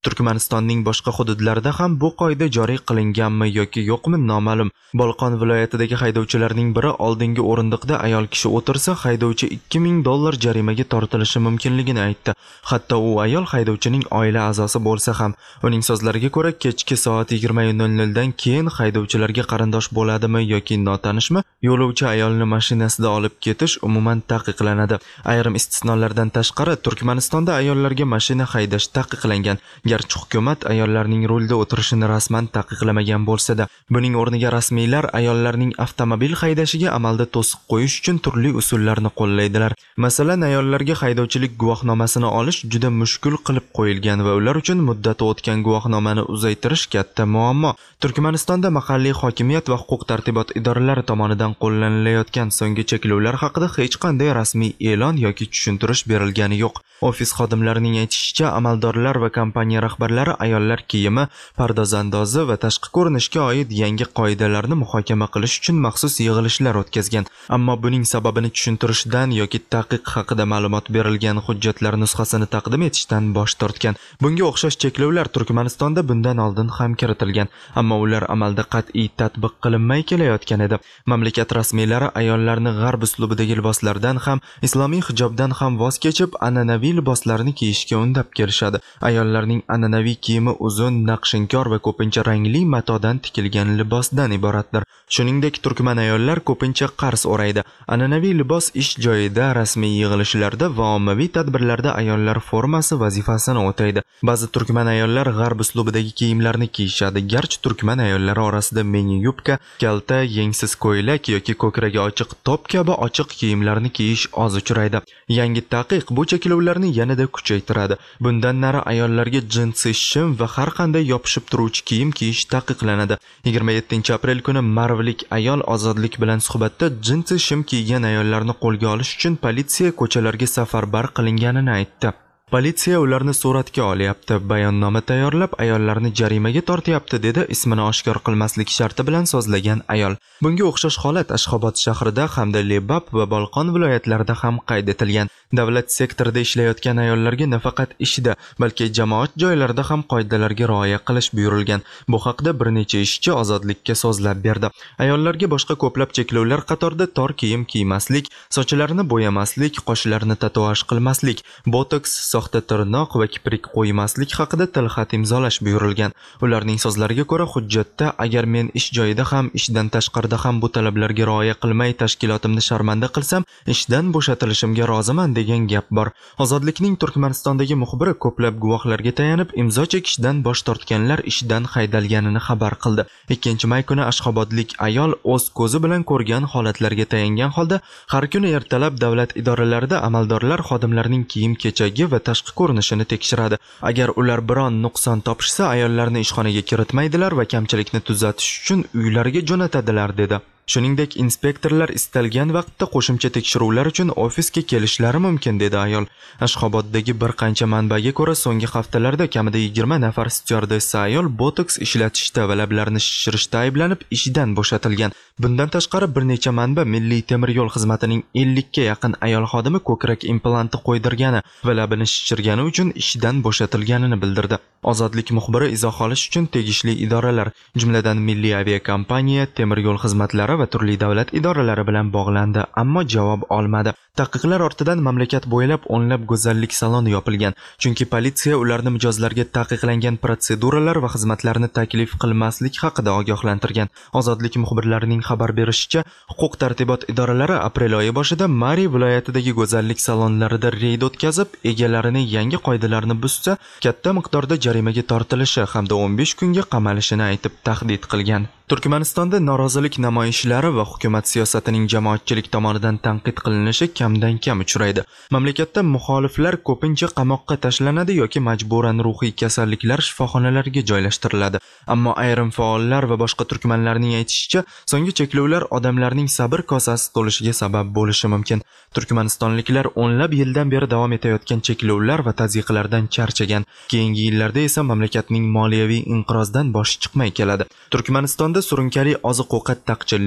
Turkmanistonning boshqa hududlarida ham bu qoida joriy qilinganmi yoki yo'qmi noma'lum. Bolqon viloyatidagi haydovchilarning biri oldingi o'rindiqda ayol kishi o'tirsa, haydovchi ikki ming dollar jarimaga tortilishi mumkinligini aytdi. Hatto u ayol haydovchining oila a'zosi bo'lsa ham. Uning so'zlariga ko'ra, kechki soat yigirma nol nol dan keyin haydovchilarga qarindosh bo'ladimi yoki notanishmi, yo'lovchi ayolni mashinasida olib ketish umuman taqiqlanadi. Ayrim istisnolardan tashqari Turkmanistonda ayollarga mashina haydash taqiqlangan. Garchi hukumat ayollarning rulda o'tirishini rasman taqiqlamagan bo'lsa-da, buning o'rniga rasmiylar ayollarning avtomobil haydashiga amalda to'siq qo'yish uchun turli usullarni qo'llaydilar. Masalan, ayollarga haydovchilik guvohnomasini olish juda mushkul qilib qo'yilgan va ular uchun muddati o'tgan guvohnomani uzaytirish katta muammo. Turkmanistonda mahalliy hokimiyat va huquq-tartibot idoralari tomonidan qo'llanilayotgan so'nggi cheklovlar haqida hech qanday rasmiy e'lon yoki tushuntirish berilgani yo'q. Ofis xodimlarining aytishicha, amaldorlar va kompaniya rahbarlari ayollar kiyimi, pardozandozi va tashqi ko'rinishga oid yangi qoidalarni muhokama qilish uchun maxsus yig'ilishlar o'tkazgan. Ammo buning sababini tushuntirishdan yoki taqiq haqida ma'lumot berilgan hujjatlar nusxasini taqdim etishdan bosh tortgan. Bunga o'xshash cheklovlar Turkmanistonda bundan oldin ham kiritilgan, ammo ular amalda qat'iy tatbiq qilinmay kelayotgan edi. Mamlakat rasmiylari ayollarni g'arb uslubidagi liboslardan ham, islomiy hijobdan ham voz kechib, an'anaviy liboslarni kiyishga undab kelishadi. Ayollarning an'anaviy kiyimi uzun, naqshinkor va ko'pincha rangli matodan tikilgan libosdan iboratdir. Shuningdek, turkman ayollar ko'pincha qars o'raydi. An'anaviy libos ish joyida, rasmiy yig'ilishlarda va ommaviy tadbirlarda ayollar formasi vazifasini o'taydi. Ba'zi turkman ayollar g'arb uslubidagi kiyimlarni kiyishadi. Garchi turkman ayollari orasida mini yubka, kalta, yengsiz ko'ylak yoki ko'kragi ochiq top kabi ochiq kiyimlarni kiyish oz uchraydi. Yangi taqiq bu cheklovlarni yanada kuchaytiradi. Bundan nari ayollarga jinsi shim va har qanday yopishib turuvchi kiyim kiyish taqiqlanadi. yigirma yettinchi aprel kuni Marvlik ayol ozodlik bilan suhbatda jinsi shim kiygan ayollarni qo'lga olish uchun politsiya ko'chalarga safarbar qilinganini aytdi. Politsiya ularni suratga olyapti, bayonnoma tayyorlab ayollarni jarimaga tortyapti, dedi ismini oshkor qilmaslik sharti bilan so'zlagan ayol. Bunga o'xshash holat Ashxobod shahrida hamda Lebap va Bolqon viloyatlarida ham qayd etilgan. Davlat sektorida ishlayotgan ayollarga nafaqat ishda, balki jamoat joylarida ham qoidalarga rioya qilish buyurilgan. Bu haqda bir necha ishchi ozodlikka so'zlab berdi. Ayollarga boshqa ko'plab cheklovlar qatorida tor kiyim kiymaslik, sochlarini bo'yamaslik, qoshlarini tatuaj qilmaslik, botoks, soxta tirnoq va kiprik qo'ymaslik haqida tilxat imzolash buyurilgan. Ularning so'zlariga ko'ra, hujjatda agar men ish joyida ham, ishdan tashqarida ham bu talablarga rioya qilmay tashkilotimni sharmanda qilsam, ishdan bo'shatilishimga roziman degan gap bor. Ozodlikning Turkmanistondagi muxbiri ko'plab guvohlarga tayanib imzo chekishdan bosh tortganlar ishdan haydalganini xabar qildi. ikkinchi may kuni Ashxobodlik ayol o'z ko'zi bilan ko'rgan holatlarga tayangan holda har kuni ertalab davlat idoralarida amaldorlar xodimlarning kiyim-kechagi va tashqi ko'rinishini tekshiradi. Agar ular biron nuqson topishsa, ayollarni ishxonaga kiritmaydilar va kamchilikni tuzatish uchun uylariga jo'natadilar, dedi. Shuningdek, inspektorlar istalgan vaqtda qo'shimcha tekshiruvlar uchun ofisga kelishlari mumkin, dedi ayol. Ashxoboddagi bir qancha manbaga ko'ra, so'nggi haftalarda kamida yigirma nafar styuardessa ayol botoks ishlatishda va lablarini shishirishda ayblanib ishdan bo'shatilgan. Bundan tashqari bir necha manba Milliy temir yo'l xizmatining ellikka yaqin ayol xodimi ko'krak implanti qo'ydirgani va labini shishirgani uchun ishdan bo'shatilganini bildirdi. Ozodlik muxbiri izoh olish uchun tegishli idoralar, jumladan Milliy aviakompaniya, temir yo'l xizmatlari va turli davlat idoralari bilan bog'landi, ammo javob olmadi. Taqiqlar ortidan mamlakat bo'ylab o'nlab go'zallik saloni yopilgan, chunki politsiya ularni mijozlarga taqiqlangan protseduralar va xizmatlarni taklif qilmaslik haqida ogohlantirgan. Ozodlik muxbirlarining xabar berishicha, huquq-tartibot idoralari aprel oyi boshida Mari viloyatidagi go'zallik salonlarida reyd o'tkazib, egalarini yangi qoidalarni buzsa, katta miqdorda jarimaga tortilishi hamda o'n besh kunga qamalishini aytib tahdid qilgan. Turkmanistonda norozilik namoyishlari va hukumat siyosatining jamoatchilik tomonidan tanqid qilinishi kamdan kam uchraydi. Mamlakatda muxoliflar ko'pincha qamoqqa tashlanadi yoki majburan ruhiy kasalliklar shifoxonalariga joylashtiriladi. Ammo ayrim faollar va boshqa turkmanlarning aytishicha, so'nggi cheklovlar odamlarning sabr kosasi to'lishiga sabab bo'lishi mumkin. Turkmanistonliklar o'nlab yildan beri davom etayotgan cheklovlar va tazyiqlardan charchagan. Keyingi yillarda esa mamlakatning moliyaviy inqirozdan boshi chiqmay keladi. Turkmanistonda surunkali oziq-ovqat taqchilligi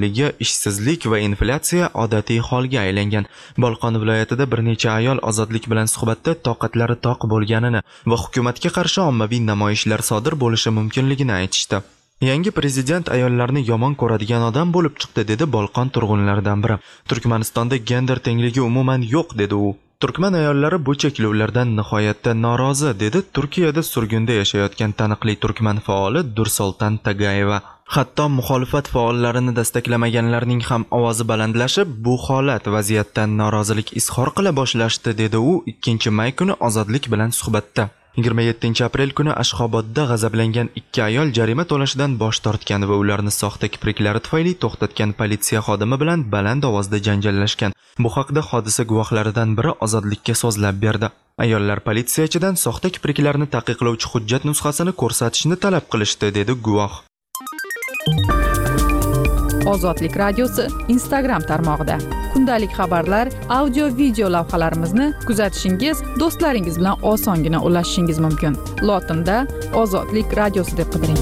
tengligi, ishsizlik va inflyatsiya odatiy holga aylangan. Bolqon viloyatida bir necha ayol ozodlik bilan suhbatda toqatlari toq bo'lganini va hukumatga qarshi ommaviy namoyishlar sodir bo'lishi mumkinligini aytishdi. Yangi prezident ayollarni yomon ko'radigan odam bo'lib chiqdi, dedi Bolqon turg'unlaridan biri. Turkmanistonda gender tengligi umuman yo'q, dedi u. Turkman ayollari bu cheklovlardan nihoyatda norozi, dedi Turkiyada surgunda yashayotgan taniqli turkman faoli Dursoltan Tagayeva. Hatto muxolifat faollarini dastaklamaganlarning ham ovozi balandlashib, bu holat vaziyatdan norozilik izhor qila boshlashdi, dedi u ikkinchi may kuni ozodlik bilan suhbatda. yigirma yettinchi aprel kuni Ashxobodda g'azablangan ikki ayol jarima to'lashdan bosh tortgan va ularni soxta kipriklari tufayli to'xtatgan politsiya xodimi bilan baland ovozda janjallashgan. Bu haqda hodisa guvohlaridan biri ozodlikka so'zlab berdi. Ayollar politsiyachidan soxta kipriklarni taqiqlovchi hujjat nusxasini ko'rsatishni talab qilishdi, dedi guvoh. Ozodlik radiosi Instagram tarmog'ida kundalik xabarlar, audio video lavhalarimizni kuzatishingiz, do'stlaringiz bilan osongina ulashishingiz mumkin. Lotinda Ozodlik radiosi deb qidiring.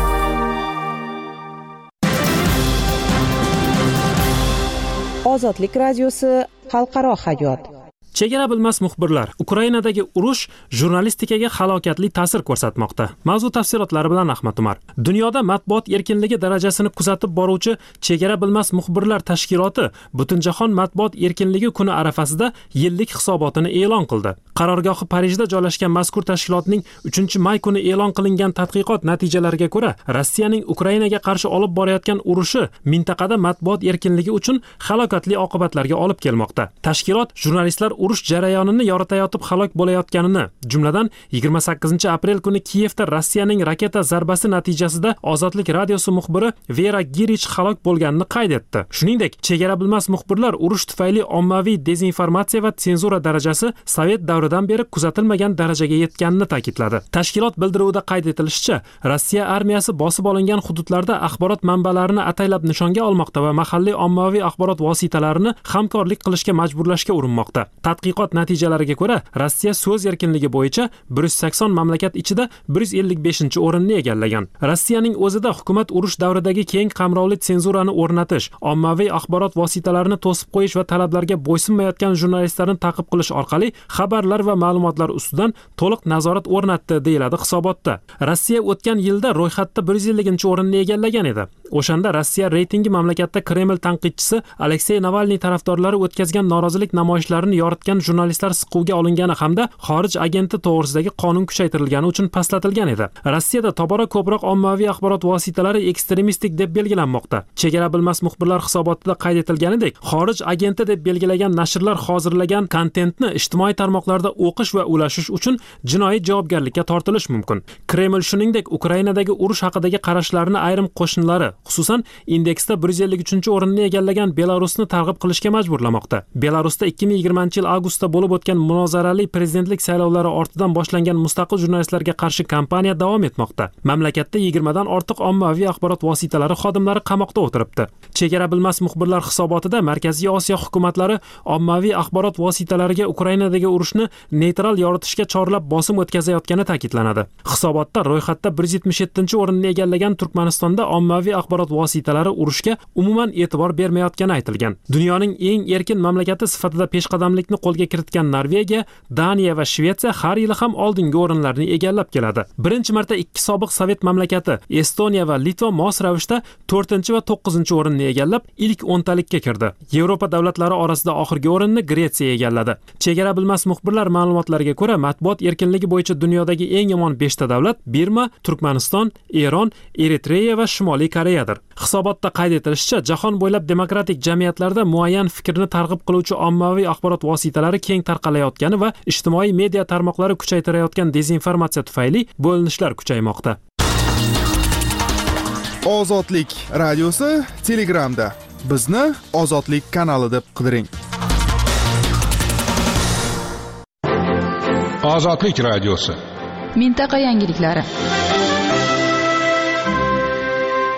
Ozodlik radiosi xalqaro hayot. Chegara bilmas muxbirlar. Ukrainadagi urush jurnalistikaga halokatli ta'sir ko'rsatmoqda. Mavzu tafsilotlari bilan Ahmad Umar. Dunyoda matbuot erkinligi darajasini kuzatib boruvchi Chegara bilmas muxbirlar tashkiloti Butunjahon matbuot erkinligi kuni arafasida yillik hisobotini e'lon qildi. Qarorgohi Parijda joylashgan mazkur tashkilotning uchinchi may kuni e'lon qilingan tadqiqot natijalariga ko'ra, Rossiyaning Ukrainaga qarshi olib borayotgan urushi mintaqada matbuot erkinligi uchun halokatli oqibatlarga olib kelmoqda. Tashkilot jurnalistlar urush jarayonini yoritayotib halok bo'layotganini, jumladan yigirma sakkizinchi aprel kuni Kiyevda Rossiyaning raketa zarbasi natijasida Ozodlik radiosi muxbiri Vera Girich halok bo'lganini qayd etdi. Shuningdek, chegara bilmas muxbirlar urush tufayli ommaviy dezinformatsiya va senzura darajasi Sovet davridan beri kuzatilmagan darajaga yetganini ta'kidladi. Tashkilot bildiruvida qayd etilishicha, Rossiya armiyasi bosib olingan hududlarda axborot manbalarini ataylab nishonga olmoqda va mahalliy ommaviy axborot vositalarini hamkorlik qilishga majburlashga urinmoqda. Tadqiqot natijalariga ko'ra, Rossiya so'z erkinligi bo'yicha bir yuz sakson mamlakat ichida bir yuz ellik beshinchi o'rinni egallagan. Rossiyaning o'zida hukumat urush davridagi keng qamrovli senzurani o'rnatish, ommaviy axborot vositalarini to'sib qo'yish va talablarga bo'ysunmayotgan jurnalistlarni ta'qib qilish orqali xabarlar va ma'lumotlar ustidan to'liq nazorat o'rnatdi, deyiladi hisobotda. Rossiya o'tgan yilda ro'yxatda bir yuz elliginchi o'rinni egallagan edi. O'shanda Rossiya reytingi mamlakatda Kreml tanqidchisi Aleksey Navalniy tarafdorlari o'tkazgan norozilik namoyishlarini yoritgan jurnalistlar siquvga olingani hamda xorij agenti to'g'risidagi qonun kuchaytirilgani uchun pastlatilgan edi. Rossiyada tobora ko'proq ommaviy axborot vositalari ekstremistik deb belgilanmoqda. Chegara bilmas muxbirlar hisobotida qayd etilganidek, xorij agenti deb belgilagan nashrlar hozirlagan kontentni ijtimoiy tarmoqlarda o'qish va ulashish uchun jinoiy javobgarlikka tortilish mumkin. Kreml shuningdek Ukrainadagi urush haqidagi qarashlarini ayrim qo'shnilari, xususan indeksda bir yuz ellik uchinchi o'rinni egallagan Belarusni targ'ib qilishga majburlamoqda. Belarusda ikki ming yigirmanchi yil avgustda bo'lib o'tgan munozarali prezidentlik saylovlari ortidan boshlangan mustaqil jurnalistlarga qarshi kampaniya davom etmoqda. Mamlakatda yigirmadan ortiq ommaviy axborot vositalari xodimlari qamoqda o'tiribdi. Chegara bilmas muxbirlar hisobotida Markaziy Osiyo hukumatlari ommaviy axborot vositalariga Ukrainadagi urushni neytral yoritishga chorlab bosim o'tkazayotgani ta'kidlanadi. Hisobotda ro'yxatda bir yuz yetmish yettinchi o'rinni egallagan Turkmanistonda ommaviy axborot vositalari urushga umuman e'tibor bermayotgani aytilgan. Dunyoning eng erkin mamlakati sifatida peshqadamlikni qo'lga kiritgan Norvegiya, Daniya va Shvetsiya har yili ham oldingi o'rinlarni egallab keladi. Birinchi marta ikki sobiq Sovet mamlakati Estoniya va Litva mos ravishda to'rtinchi va to'qqizinchi o'rinni egallab, ilk o'ntalikka kirdi. Yevropa davlatlari orasida oxirgi o'rinni Gretsiya egalladi. Chegara bilmas muxbirlar ma'lumotlariga ko'ra, matbuot erkinligi bo'yicha dunyodagi eng yomon beshta davlat Birma, Turkmaniston, Eron, Eritreya va Shimoliy Koreyadir. Hisobotda qayd etilishicha, jahon bo'ylab demokratik jamiyatlarda muayyan fikrni targ'ib qiluvchi ommaviy axborot vositalari keng tarqalayotgani va ijtimoiy media tarmoqlari kuchaytirayotgan dezinformatsiya tufayli bo'linishlar kuchaymoqda. Ozodlik radiosi Telegramda. Bizni Ozodlik kanali deb qidiring. Ozodlik radiosi. Mintaqa yangiliklari.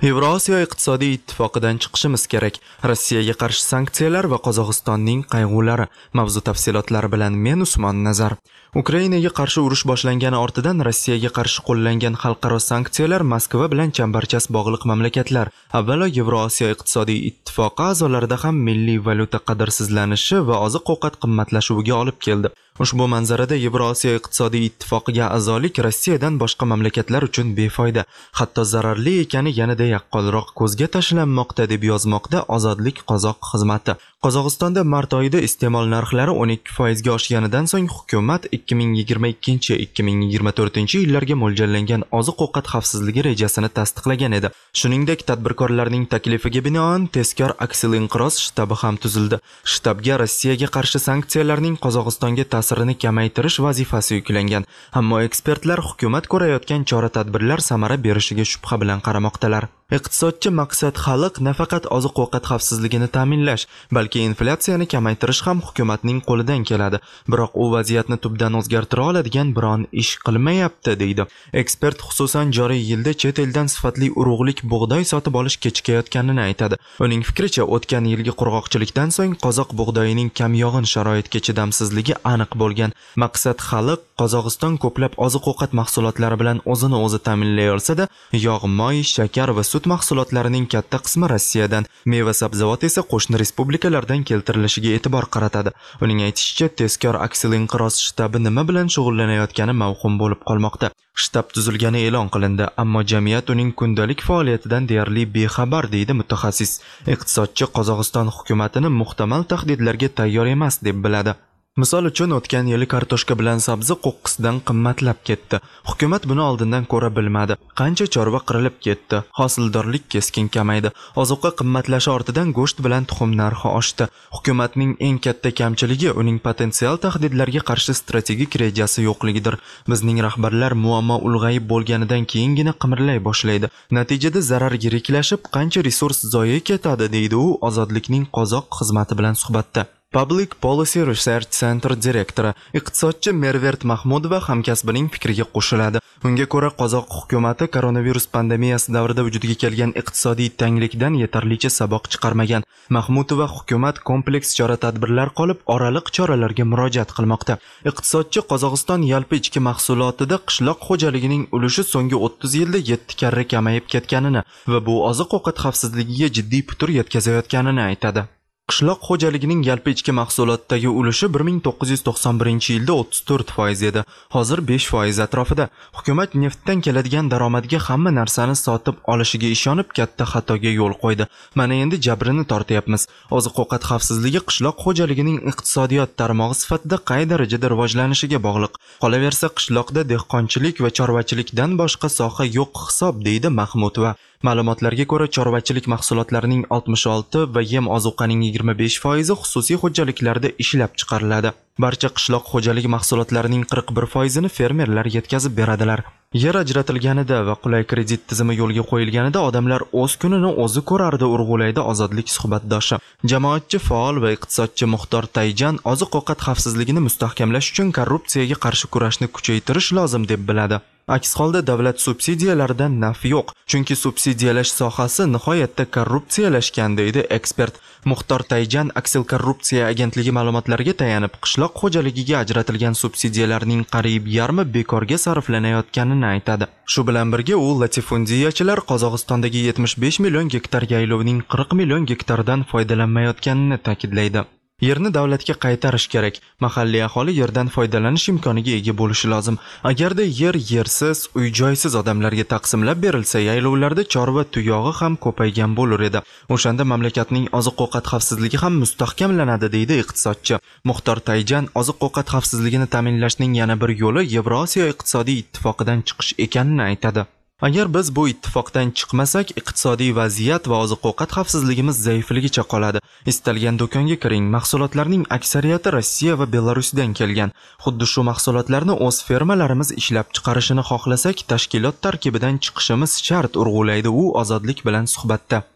Yevrosiyo iqtisodiy ittifoqidan chiqishimiz kerak. Rossiyaga qarshi sanksiyalar va Qozog'istonning qayg'ulari. Mavzu tafsilotlari bilan men Usmon Nazar. Ukrainaga qarshi urush boshlangani ortidan Rossiyaga qarshi qo'llangan xalqaro sanksiyalar Moskva bilan chambarchas bog'liq mamlakatlar, avvalo Yevrosiyo iqtisodiy ittifoqi a'zolarida ham milliy valyuta qadrsizlanishi va oziq-ovqat qimmatlashuviga olib keldi. Ushbu manzarada Yevrosiyo iqtisodiy ittifoqiga a'zolik Rossiyadan boshqa mamlakatlar uchun befoyda, hatto zararli ekani yanada yaqqolroq ko'zga tashlanmoqda deb yozmoqda Ozodlik Qozoq xizmati. Qozog'istonda mart oyida iste'mol narxlari o'n ikki foiz ga oshganidan so'ng hukumat ikki ming yigirma ikkinchi - ikki ming yigirma to'rtinchi yillarga mo'ljallangan oziq-ovqat xavfsizligi rejasini tasdiqlagan edi. Shuningdek, tadbirkorlarning taklifiga binoan tezkor aksil-inqiroz shtabi ham tuzildi. Shtabga Rossiyaga qarshi sanksiyalarning Qozog'istonga ta'sirini kamaytirish vazifasi yuklangan. Ammo ekspertlar hukumat ko'rayotgan chora-tadbirlar samara berishiga shubha bilan qaramoqdalar. Iqtisodchi maqsad xalq nafaqat oziq-ovqat xavfsizligini ta'minlash, balki inflyatsiyani kamaytirish ham hukumatning qo'lidan keladi. Biroq u vaziyatni tubdan o'zgartira oladigan biron ish qilmayapti, deydi. Ekspert xususan joriy yilda chet eldan sifatli urug'lik bug'doy sotib olish kechikayotganini aytadi. Uning fikricha, o'tgan yilgi qurg'oqchilikdan so'ng qozoq bug'doyining kamyog'in sharoitga chidamsizligi aniq bo'lgan. Maqsad xalq Qozog'iston ko'plab oziq-ovqat mahsulotlari bilan o'zini o'zi ta'minlay olsa-da, yog', moy, shakar va sut mahsulotlarining katta qismi Rossiyadan, meva-sabzavot esa qo'shni respublikalardan keltirilishiga e'tibor qaratadi. Uning aytishicha, tezkor aksil-inqiroz shtabi nima bilan shug'ullanayotgani mavhum bo'lib qolmoqda. Shtab tuzilgani e'lon qilindi, ammo jamiyat uning kundalik faoliyatidan deyarli bexabar, deydi mutaxassis. Iqtisodchi Qozog'iston hukumatini muhtamal tahdidlarga tayyor emas deb biladi. Misol uchun, o'tgan yili kartoshka bilan sabzi qo'qqisdan qimmatlab ketdi. Hukumat buni oldindan ko'ra bilmadi. Qancha chorva qirilib ketdi. Hosildorlik keskin kamaydi. Ozuqa qimmatlashi ortidan go'sht bilan tuxum narxi oshdi. Hukumatning eng katta kamchiligi uning potensial tahdidlarga qarshi strategik rejasi yo'qligidir. Bizning rahbarlar muammo ulg'ayib bo'lganidan keyingina qimirlay boshlaydi. Natijada zarar yiriklashib, qancha resurs zoye ketadi, deydi u Ozodlikning Qozoq xizmati bilan suhbatda. Public Policy Research Center direktori, iqtisodchi Mervert Mahmudova hamkasbining fikriga qo'shiladi. Unga ko'ra, Qozoq hukumati koronavirus pandemiyasi davrida vujudga kelgan iqtisodiy tanglikdan yetarlicha saboq chiqarmagan. Mahmudova hukumat kompleks chora-tadbirlar qolib, oraliq choralarga murojaat qilmoqda. Iqtisodchi Qozog'iston yalpi ichki mahsulotida qishloq xo'jaligining ulushi so'nggi o'ttiz yilda yetti karra kamayib ketganini va bu oziq-ovqat xavfsizligiga jiddiy putur yetkazayotganini aytadi. Qishloq xo'jaligining yalpi ichki mahsulotdagi ulushi bir ming to'qqiz yuz to'qson birinchi yilda o'ttiz to'rt foiz edi. Hozir besh foiz atrofida. Hukumat neftdan keladigan daromadga hamma narsani sotib olishiga ishonib katta xatoga yo'l qo'ydi. Mana endi jabrini tortyapmiz. Oziq-ovqat xavfsizligi qishloq xo'jaligining iqtisodiyot tarmog'i sifatida qay darajada rivojlanishiga bog'liq. Qolaversa, qishloqda dehqonchilik va chorvachilikdan boshqa soha yo'q hisob, deydi Mahmudova. Ma'lumotlarga ko'ra, chorvachilik mahsulotlarining oltmish olti va yem ozuqaning yigirma besh foizi xususiy xo'jaliklarda ishlab chiqariladi. Barcha qishloq xo'jaligi mahsulotlarining qirq bir foizini fermerlar yetkazib beradilar. Yer ajratilganida va qulay kredit tizimi yo'lga qo'yilganida odamlar o'z kunini o'zi ko'rardi, urg'ulaydi Ozodlik suhbatdoshi. Jamoatchi faol va iqtisodchi Muxtor Tayjan oziq-ovqat xavfsizligini mustahkamlash uchun korrupsiyaga qarshi kurashni kuchaytirish lozim deb biladi. Aks holda davlat subsidiyalaridan naf yo'q, chunki subsidiyalash sohasi nihoyatda korrupsiyalashgan, deydi ekspert. Muxtor Tayjan Aksil korrupsiya agentligi ma'lumotlariga tayanib, qishloq xo'jaligiga ajratilgan subsidiyalarning qariyb yarmi bekorga sarflanayotganini aytadi. Shu bilan birga u latifundiyachilar Qozog'istondagi yetmish besh million gektar yaylovning qirq million gektaridan foydalanmayotganini ta'kidlaydi. Yerni davlatga qaytarish kerak. Mahalliy aholi yerdan foydalanish imkoniga ega bo'lishi lozim. Agarda yer yersiz, uy-joysiz odamlarga taqsimlab berilsa, yaylovlarda chorva tuyog'i ham ko'paygan bo'lar edi. O'shanda mamlakatning oziq-ovqat xavfsizligi ham mustahkamlanadi, deydi iqtisodchi. Muxtor Tayjan oziq-ovqat xavfsizligini ta'minlashning yana bir yo'li Yevrosiyo iqtisodiy ittifoqidan chiqish ekanini aytadi. Agar biz bu ittifoqdan chiqmasak, iqtisodiy vaziyat va oziq-ovqat xavfsizligimiz zaifligicha qoladi. Istalgan do'konga kiring, mahsulotlarning aksariyati Rossiya va Belarusdan kelgan. Xuddi shu mahsulotlarni o'z fermalarimiz ishlab chiqarishini xohlasak, tashkilot tarkibidan chiqishimiz shart, urg'ulaydi u Ozodlik bilan suhbatda.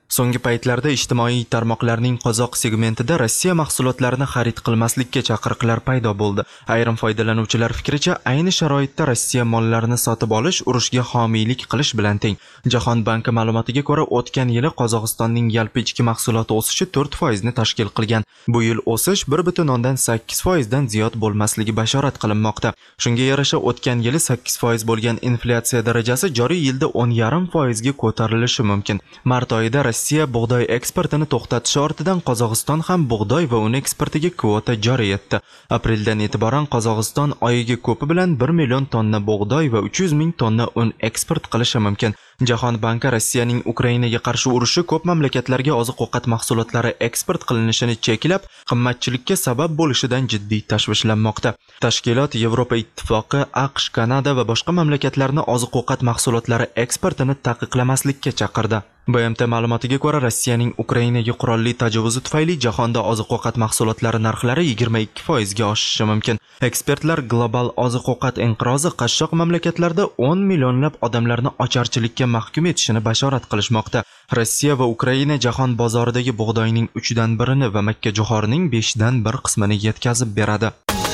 So'nggi paytlarda ijtimoiy tarmoqlarning qozoq segmentida Rossiya mahsulotlarini xarid qilmaslikka chaqiriqlar paydo bo'ldi. Ayrim foydalanuvchilar fikricha, ayni sharoitda Rossiya mollarini sotib olish urushga homiylik qilish bilan teng. Jahon banki ma'lumotiga ko'ra, o'tgan yili Qozog'istonning yalpi ichki mahsuloti o'sishi to'rt foiz ni tashkil qilgan. Bu yil o'sish bir butun o'ndan sakkiz foiz dan ziyod bo'lmasligi bashorat qilinmoqda. Shunga yarasha o'tgan yili sakkiz foiz bo'lgan inflyatsiya darajasi joriy yilda o'n yarim foiz ga ko'tarilishi mumkin. Mart oyida Rossiya bug'doy eksportini to'xtatishi ortidan Qozog'iston ham bug'doy va un eksportiga kvota joriy etdi. Apreldan e'tiboran Qozog'iston oyiga ko'pi bilan bir million tonna bug'doy va uch yuz ming tonna un eksport qilishi mumkin. Jahon banki Rossiyaning Ukrainaga qarshi urushi ko'p mamlakatlarga oziq-ovqat mahsulotlari eksport qilinishini cheklab, qimmatchilikka sabab bo'lishidan jiddiy tashvishlanmoqda. Tashkilot Yevropa Ittifoqi, AQSh, Kanada va boshqa mamlakatlarni oziq-ovqat mahsulotlari eksportini taqiqlamaslikka chaqirdi. B M T ma'lumotiga ko'ra, Rossiyaning Ukrainaga qurolli tajovuzi tufayli jahonda oziq-ovqat mahsulotlari narxlari yigirma ikki foiz ga oshishi mumkin. Ekspertlar global oziq-ovqat inqirozi qashshoq mamlakatlarda o'n millionlab odamlarni ocharchilikka mahkum etishini bashorat qilishmoqda. Rossiya va Ukraina jahon bozoridagi bug'doyning uchdan birini va makkajo'xorining beshdan bir qismini yetkazib beradi.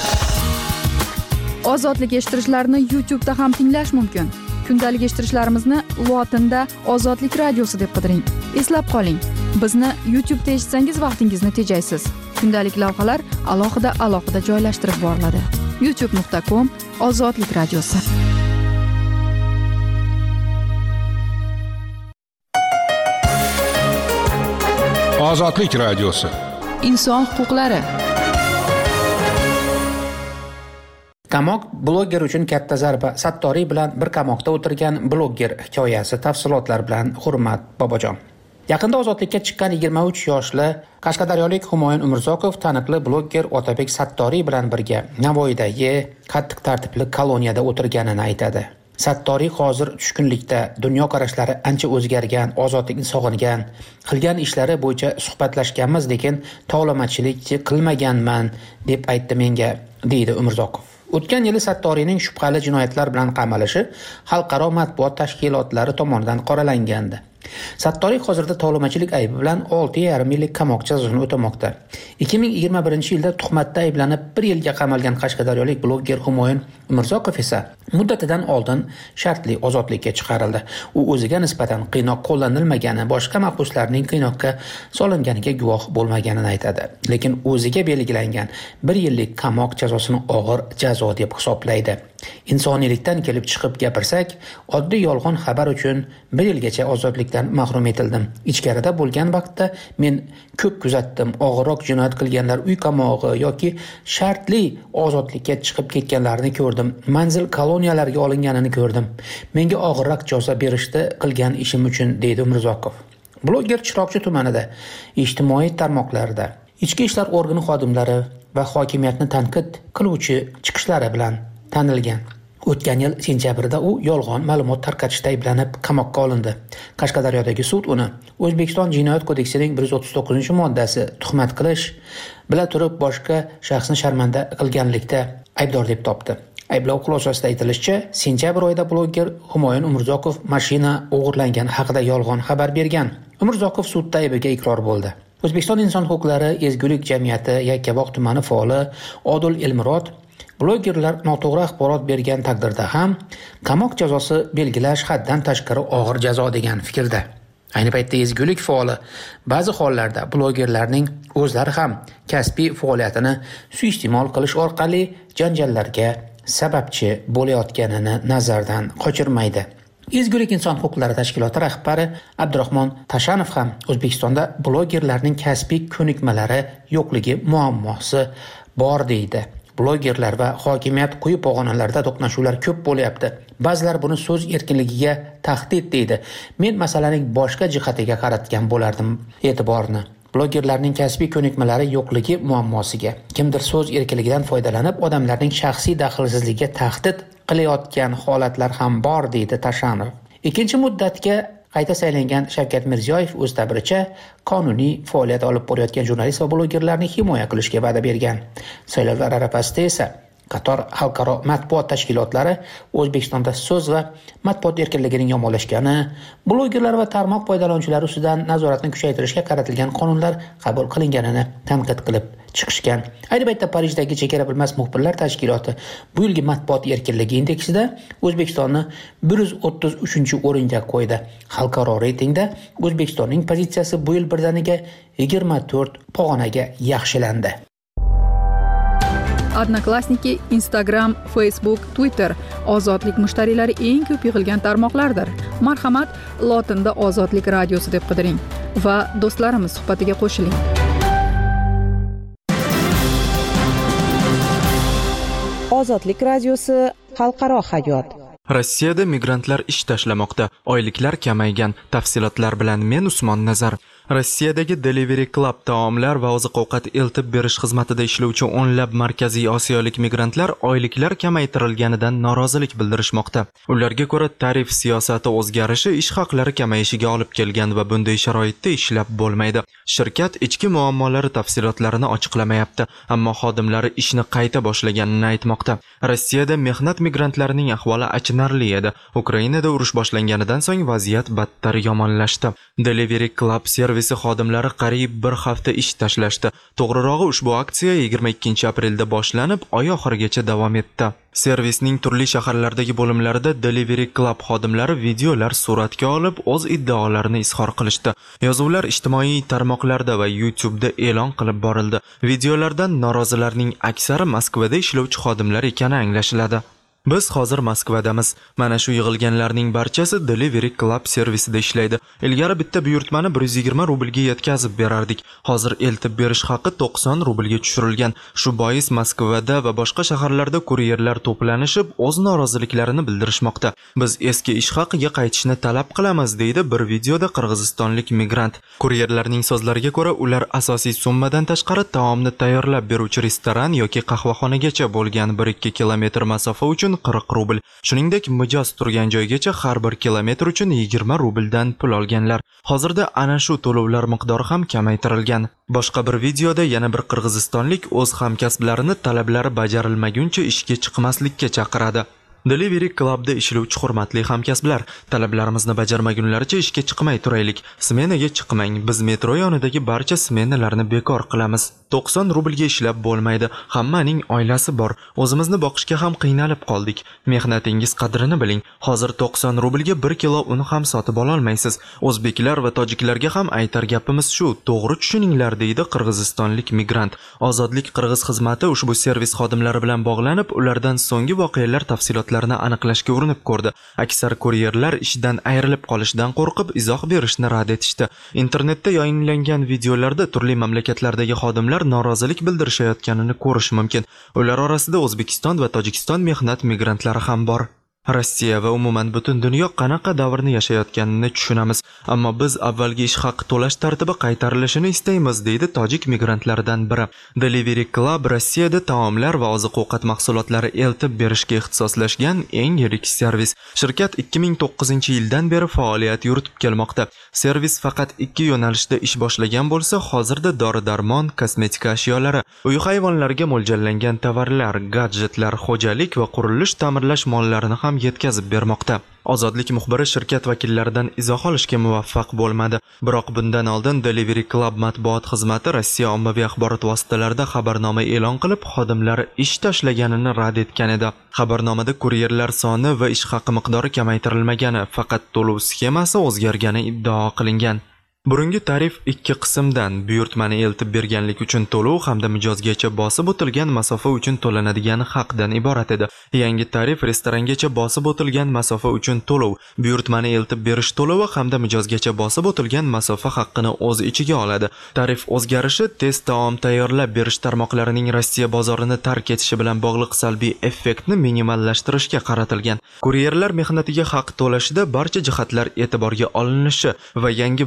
Ozodlik eshittirishlarni YouTube da ham tinglash mumkin. Kundalik eshittirishlarimizni lotinda Ozodlik radiosi deb qidiring. Eslab qoling, bizni YouTube da eshitsangiz vaqtingizni tejaysiz. Kundalik lavhalar alohida alohida joylashtirib boriladi. youtube nuqta com Ozodlik radiosi. Ozodlik radiosi. Inson huquqlari. Qamoq bloger uchun katta zarba. Sattoriy bilan bir qamoqda o'tirgan bloger hikoyasi, tafsilotlar bilan Hurmat Bobojon. Yaqinda ozodlikka chiqqan yigirma uch yoshli Qashqadaryolik Humoyun Umurzoqov taniqli bloger Otabek Sattoriy bilan birga Navoiydagi qattiq tartibli koloniyada o'tirganini aytadi. Sattoriy hozir tushkunlikda, dunyo qarashlari ancha o'zgargan, ozodlikni sog'ingan, qilgan ishlari bo'yicha suhbatlashganmiz, lekin tovlamachilik qilmaganman deb aytdi menga, deydi Umurzoqov. O'tgan yili Sattoriyning shubhali jinoyatlar bilan qamalishi xalqaro matbuot tashkilotlari tomonidan qoralangandi. Sattoriy hozirda tovlamachilik aybi bilan olti yarim yillik qamoq jazosini o'tamoqda. ikki ming yigirma birinchi yilda tuhmatda ayblanib bir yilga qamalgan Qashqadaryolik bloger Humoyun Umurzoqov esa muddatidan oldin shartli ozodlikka chiqarildi. U o'ziga nisbatan qiynoq qo'llanilmagani, boshqa mahbuslarning qiynoqqa solinganiga guvoh bo'lmaganini aytadi. Lekin o'ziga belgilangan bir yillik qamoq jazosini og'ir jazo deb hisoblaydi. Insoniylikdan kelib chiqib gapirsak, oddiy yolg'on xabar uchun bir yilgacha ozodlikdan mahrum etildim. Ichkarida bo'lgan vaqtda men ko'p kuzatdim. Og'irroq jinoyat qilganlar uy qamog'i yoki shartli ozodlikka chiqib ketganlarni ko'rdim. Manzil koloniyalarga olinganini ko'rdim. Menga og'irroq jazo berishdi qilgan ishim uchun, deydi Umurzoqov. Bloger Chiroqchi tumanida ijtimoiy tarmoqlarda ichki ishlar organi xodimlari va hokimiyatni tanqid qiluvchi chiqishlari bilan tanilgan. O'tgan yil sentyabrda u yolg'on ma'lumot tarqatishda ayblanib qamoqqa olindi. Qashqadaryodagi sud uni O'zbekiston Jinoyat kodeksining bir yuz o'ttiz to'qqizinchi moddasi tuhmat qilish, bila turib boshqa shaxsni sharmanda qilganlikda aybdor deb topdi. Ayblov xulosasida aytilishicha, sentyabr oyida bloger Humoyun Umurzoqov mashina o'g'irlangani haqida yolg'on xabar bergan. Umurzoqov sudda aybiga iqror bo'ldi. O'zbekiston Inson huquqlari ezgulik jamiyati Yakkabog' tumani faoli Odil Elmurod blogerlar noto'g'ri axborot bergan taqdirda ham qamoq jazosi belgilash haddan tashqari og'ir jazo degan fikrda. Ayni paytda ezgulik faoli ba'zi hollarda blogerlarning o'zlari ham kasbiy faoliyatini suiiste'mol qilish orqali janjallarga sababchi bo'layotganini nazardan qochirmaydi. Ezgulik inson huquqlari tashkiloti rahbari Abdurahmon Tashanov ham O'zbekistonda blogerlarning kasbiy ko'nikmalari yo'qligi muammosi bor deydi. Blogerlar va hokimiyat quyi pog'onalarda to'qnashuvlar ko'p bo'lyapti. Ba'zilar buni so'z erkinligiga tahdid deydi. Men masalaning boshqa jihatiga qaratgan bo'lardim e'tiborni. Blogerlarning kasbiy ko'nikmalari yo'qligi muammosiga, kimdir so'z erkinligidan foydalanib odamlarning shaxsiy daxlsizligiga tahdid qilayotgan holatlar ham bor, deydi Tashanov. Ikkinchi muddatga qayta saylangan Shavkat Mirziyoyev o'z ta'biricha qonuniy faoliyat olib borayotgan jurnalist va blogerlarni himoya qilishga va'da bergan. Saylovlar arafasida esa qator xalqaro matbuot tashkilotlari O'zbekistonda so'z va matbuot erkinligining yomonlashgani, blogerlar va tarmoq foydalanuvchilari ustidan nazoratni kuchaytirishga qaratilgan qonunlar qabul qilinganini tanqid qilib chiqishgan. Ayni paytda Parijdagi chegara bilmas muxbirlar tashkiloti bu yilgi matbuot erkinligi indeksida O'zbekistonni bir yuz o'ttiz uchinchi o'ringa qo'ydi. Xalqaro reytingda O'zbekistonning pozitsiyasi bu yil birdaniga yigirma to'rt pog'onaga yaxshilandi. Odnoklassniki, Instagram, Facebook, Twitter ozodlik mushtariylari eng ko'p yig'ilgan tarmoqlardir. Marhamat, lotinda Ozodlik radiosi deb qidiring va do'stlarimiz suhbatiga qo'shiling. Ozodlik radiosi xalqaro hayot. Rossiyada migrantlar ish tashlamoqda, oyliklar kamaygan. Tafsilotlar bilan men Usmon Nazar. Rossiyadagi Delivery Club taomlar va oziq-ovqat eltib berish xizmatida ishlovchi o'nlab markaziy osiyolik migrantlar oyliklar kamaytirilganidan norozilik bildirishmoqda. Ularga ko'ra, tarif siyosati o'zgarishi ish haqlari kamayishiga olib kelgan va bunday sharoitda ishlab bo'lmaydi. Shirkat ichki muammolari tafsilotlarini ochiqlamayapti, ammo xodimlari ishni qayta boshlaganini aytmoqda. Rossiyada mehnat migrantlarining ahvoli achinarli edi. Ukrainada urush boshlanganidan so'ng vaziyat battar yomonlashdi. Delivery Club servisi xodimlari qariyb bir hafta ish tashlashdi. To'g'rirog'i, ushbu aksiya yigirma ikkinchi aprelda boshlanib, oy oxirigacha davom etdi. Servisning turli shaharlardagi bo'limlarida Delivery Club xodimlari videolar suratga olib, o'z iddaolarini izhor qilishdi. Yozuvlar ijtimoiy tarmoqlarda va YouTube'da e'lon qilib borildi. Videolardan norozilarning aksari Moskvada ishlovchi xodimlar ekani anglashiladi. Biz hozir Moskvadamiz. Mana shu yig'ilganlarning barchasi Delivery Club servisida ishlaydi. Ilgari bitta buyurtmani bir yuz yigirma rublga yetkazib berardik. Hozir eltib berish haqi to'qson rublga tushirilgan. Shu bois Moskvada va boshqa shaharlarda kuryerlar to'planishib, o'z noroziliklarini bildirishmoqda. Biz eski ish haqiga qaytishni talab qilamiz, deydi bir videoda qirg'izistonlik migrant. Kuryerlarning so'zlariga ko'ra, ular asosiy summadan tashqari taomni tayyorlab beruvchi restoran yoki qahvaxonagacha bo'lgan bir ikki kilometr masofa uchun qirq rubl. Shuningdek, mijoz turgan joygacha har bir kilometr uchun yigirma rubldan pul olganlar. Hozirda ana shu to'lovlar miqdori ham kamaytirilgan. Boshqa bir videoda yana bir qirg'izistonlik o'z hamkasblarini talablari bajarilmaguncha ishga chiqmaslikka chaqiradi. Delivery Clubda ishlovchi hurmatli hamkasblar, talablarimizni bajarmagunlaricha ishga chiqmay turaylik. Smenaga chiqmang. Biz metro yonidagi barcha smenalarni bekor qilamiz. to'qson rublga ishlab bo'lmaydi. Hammaning oilasi bor. O'zimizni boqishga ham qiynalib qoldik. Mehnatingiz qadrini biling. Hozir to'qson rublga bir kilo un ham sotib ola olmaysiz. O'zbeklar va tojiklarga ham aytar gapimiz shu. To'g'ri tushuninglar, deydi qirg'izistonlik migrant. Ozodlik Qirg'iz xizmati ushbu servis xodimlari bilan bog'lanib, ulardan so'nggi voqealar tafsilotlarini aniqlashga urinib ko'rdi. Aksar kuryerlar ishdan ayrilib qolishdan qo'rqib izoh berishni rad etishdi. Internetda yayinlangan videolarda turli mamlakatlardagi xodimlar norozilik bildirishayotganini ko'rish mumkin. Ular orasida O'zbekiston va Tojikiston mehnat migrantlari ham bor. Rossiya va umuman butun dunyo qanaqa davrni yashayotganini tushunamiz, ammo biz avvalgi ish haqi to'lash tartibi qaytarilishini istaymiz, deydi tojik migrantlardan biri. Delivery Club Rossiyada taomlar va oziq-ovqat mahsulotlari eltib berishga ixtisoslashgan eng yirik servis. Shirkat ikki ming to'qqizinchi yildan beri faoliyat yuritib kelmoqda. Servis faqat ikki yo'nalishda ish boshlagan bo'lsa, hozirda dori-darmon, kosmetika ashyolari, uy hayvonlariga mo'ljallangan tovarlar, gadjetlar, xo'jalik va qurilish ta'mirlash mollarini ham yetkazib bermoqda. Ozodlik muxbiri shirkat vakillaridan izoh olishga muvaffaq bo'lmadi. Biroq bundan oldin Delivery Club matbuot xizmati Rossiya ommaviy axborot vositalarida xabarnoma e'lon qilib, xodimlari ish tashlaganini rad etgan edi. Xabarnomada kuryerlar soni va ish haqi miqdori kamaytirilmagani, faqat to'lov sxemasi o'zgargani iddao qilingan. Burungi tarif ikki qismdan buyurtmani eltib berganlik uchun to'lov hamda mijozgacha bosib o'tilgan masofa uchun to'lanadigan haqdan iborat edi. Yangi tarif restorangacha bosib o'tilgan masofa uchun to'lov, buyurtmani eltib berish to'lovi hamda mijozgacha bosib o'tilgan masofa haqqini o'z ichiga oladi. Tarif o'zgarishi tez taom tayyorlab berish tarmoqlarining Rossiya bozorini tark etishi bilan bog'liq salbiy effektni minimallashtirishga qaratilgan. Kuryerlar mehnatiga haq to'lashida barcha jihatlar e'tiborga olinishi va yangi voqelik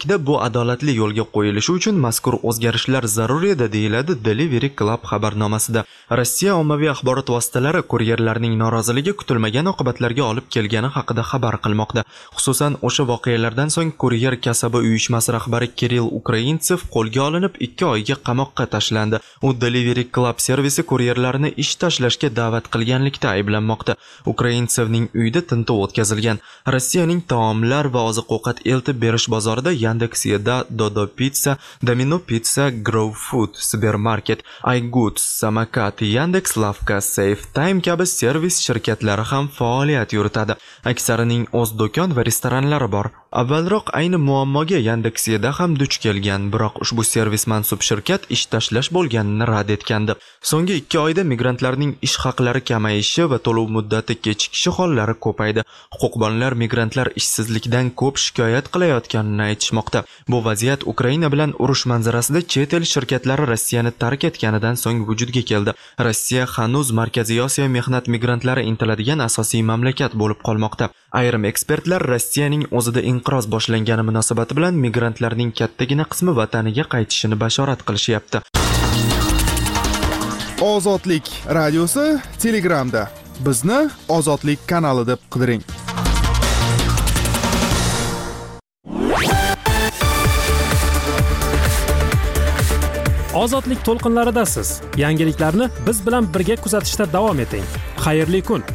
Endilikda bu adolatli yo'lga qo'yilishi uchun mazkur o'zgarishlar zarur edi, deyiladi Delivery Club xabarnomasida. Rossiya ommaviy axborot vositalari kuryerlarning noroziligi kutilmagan oqibatlarga olib kelgani haqida xabar qilmoqda. Xususan, o'sha voqealardan so'ng kuryer kasaba uyushmasi rahbari Kirill Ukraintsev qo'lga olinib, ikki oyga qamoqqa tashlandi. U Delivery Club servisi kuryerlarni ish tashlashga da'vat qilganlikda ayblanmoqda. Ukraintsevning uyida tintuv o'tkazilgan. Rossiyaning taomlar va oziq-ovqat eltib berish bozorida Yandex.Eda, Dodo Pizza, Domino Pizza, Grow Food, Supermarket, iGoods, Samokat, Yandex Lavka, Safe Time kabi servis shirkatlari ham faoliyat yuritadi. Aksarining o'z do'kon va restoranlari bor. Avvalroq ayni muammoga Yandex.Eda ham duch kelgan, biroq ushbu servis mansub shirkat ish tashlash bo'lganini rad etgandi. So'nggi ikki oyda migrantlarning ish haqlari kamayishi va to'lov muddati kechikishi hollari ko'paydi. Huquqbonlar migrantlar ishsizlikdan ko'p shikoyat qilayotganini aytishmoqda. Bu vaziyat Ukraina bilan urush manzarasida chet el shirkatlari Rossiyani tark etganidan so'ng vujudga keldi. Rossiya hanuz Markaziy Osiyo mehnat migrantlari intiladigan asosiy mamlakat bo'lib qolmoqda. Ayrim ekspertlar Rossiyaning o'zida inqiroz boshlangani munosabati bilan migrantlarning kattagina qismi vataniga qaytishini bashorat qilishyapti. Ozodlik radiosi Telegramda. Bizni Ozodlik kanali deb qidiring. Ozodlik to'lqinlaridasiz. Yangiliklarni biz bilan birga kuzatishda davom eting. Xayrli kun.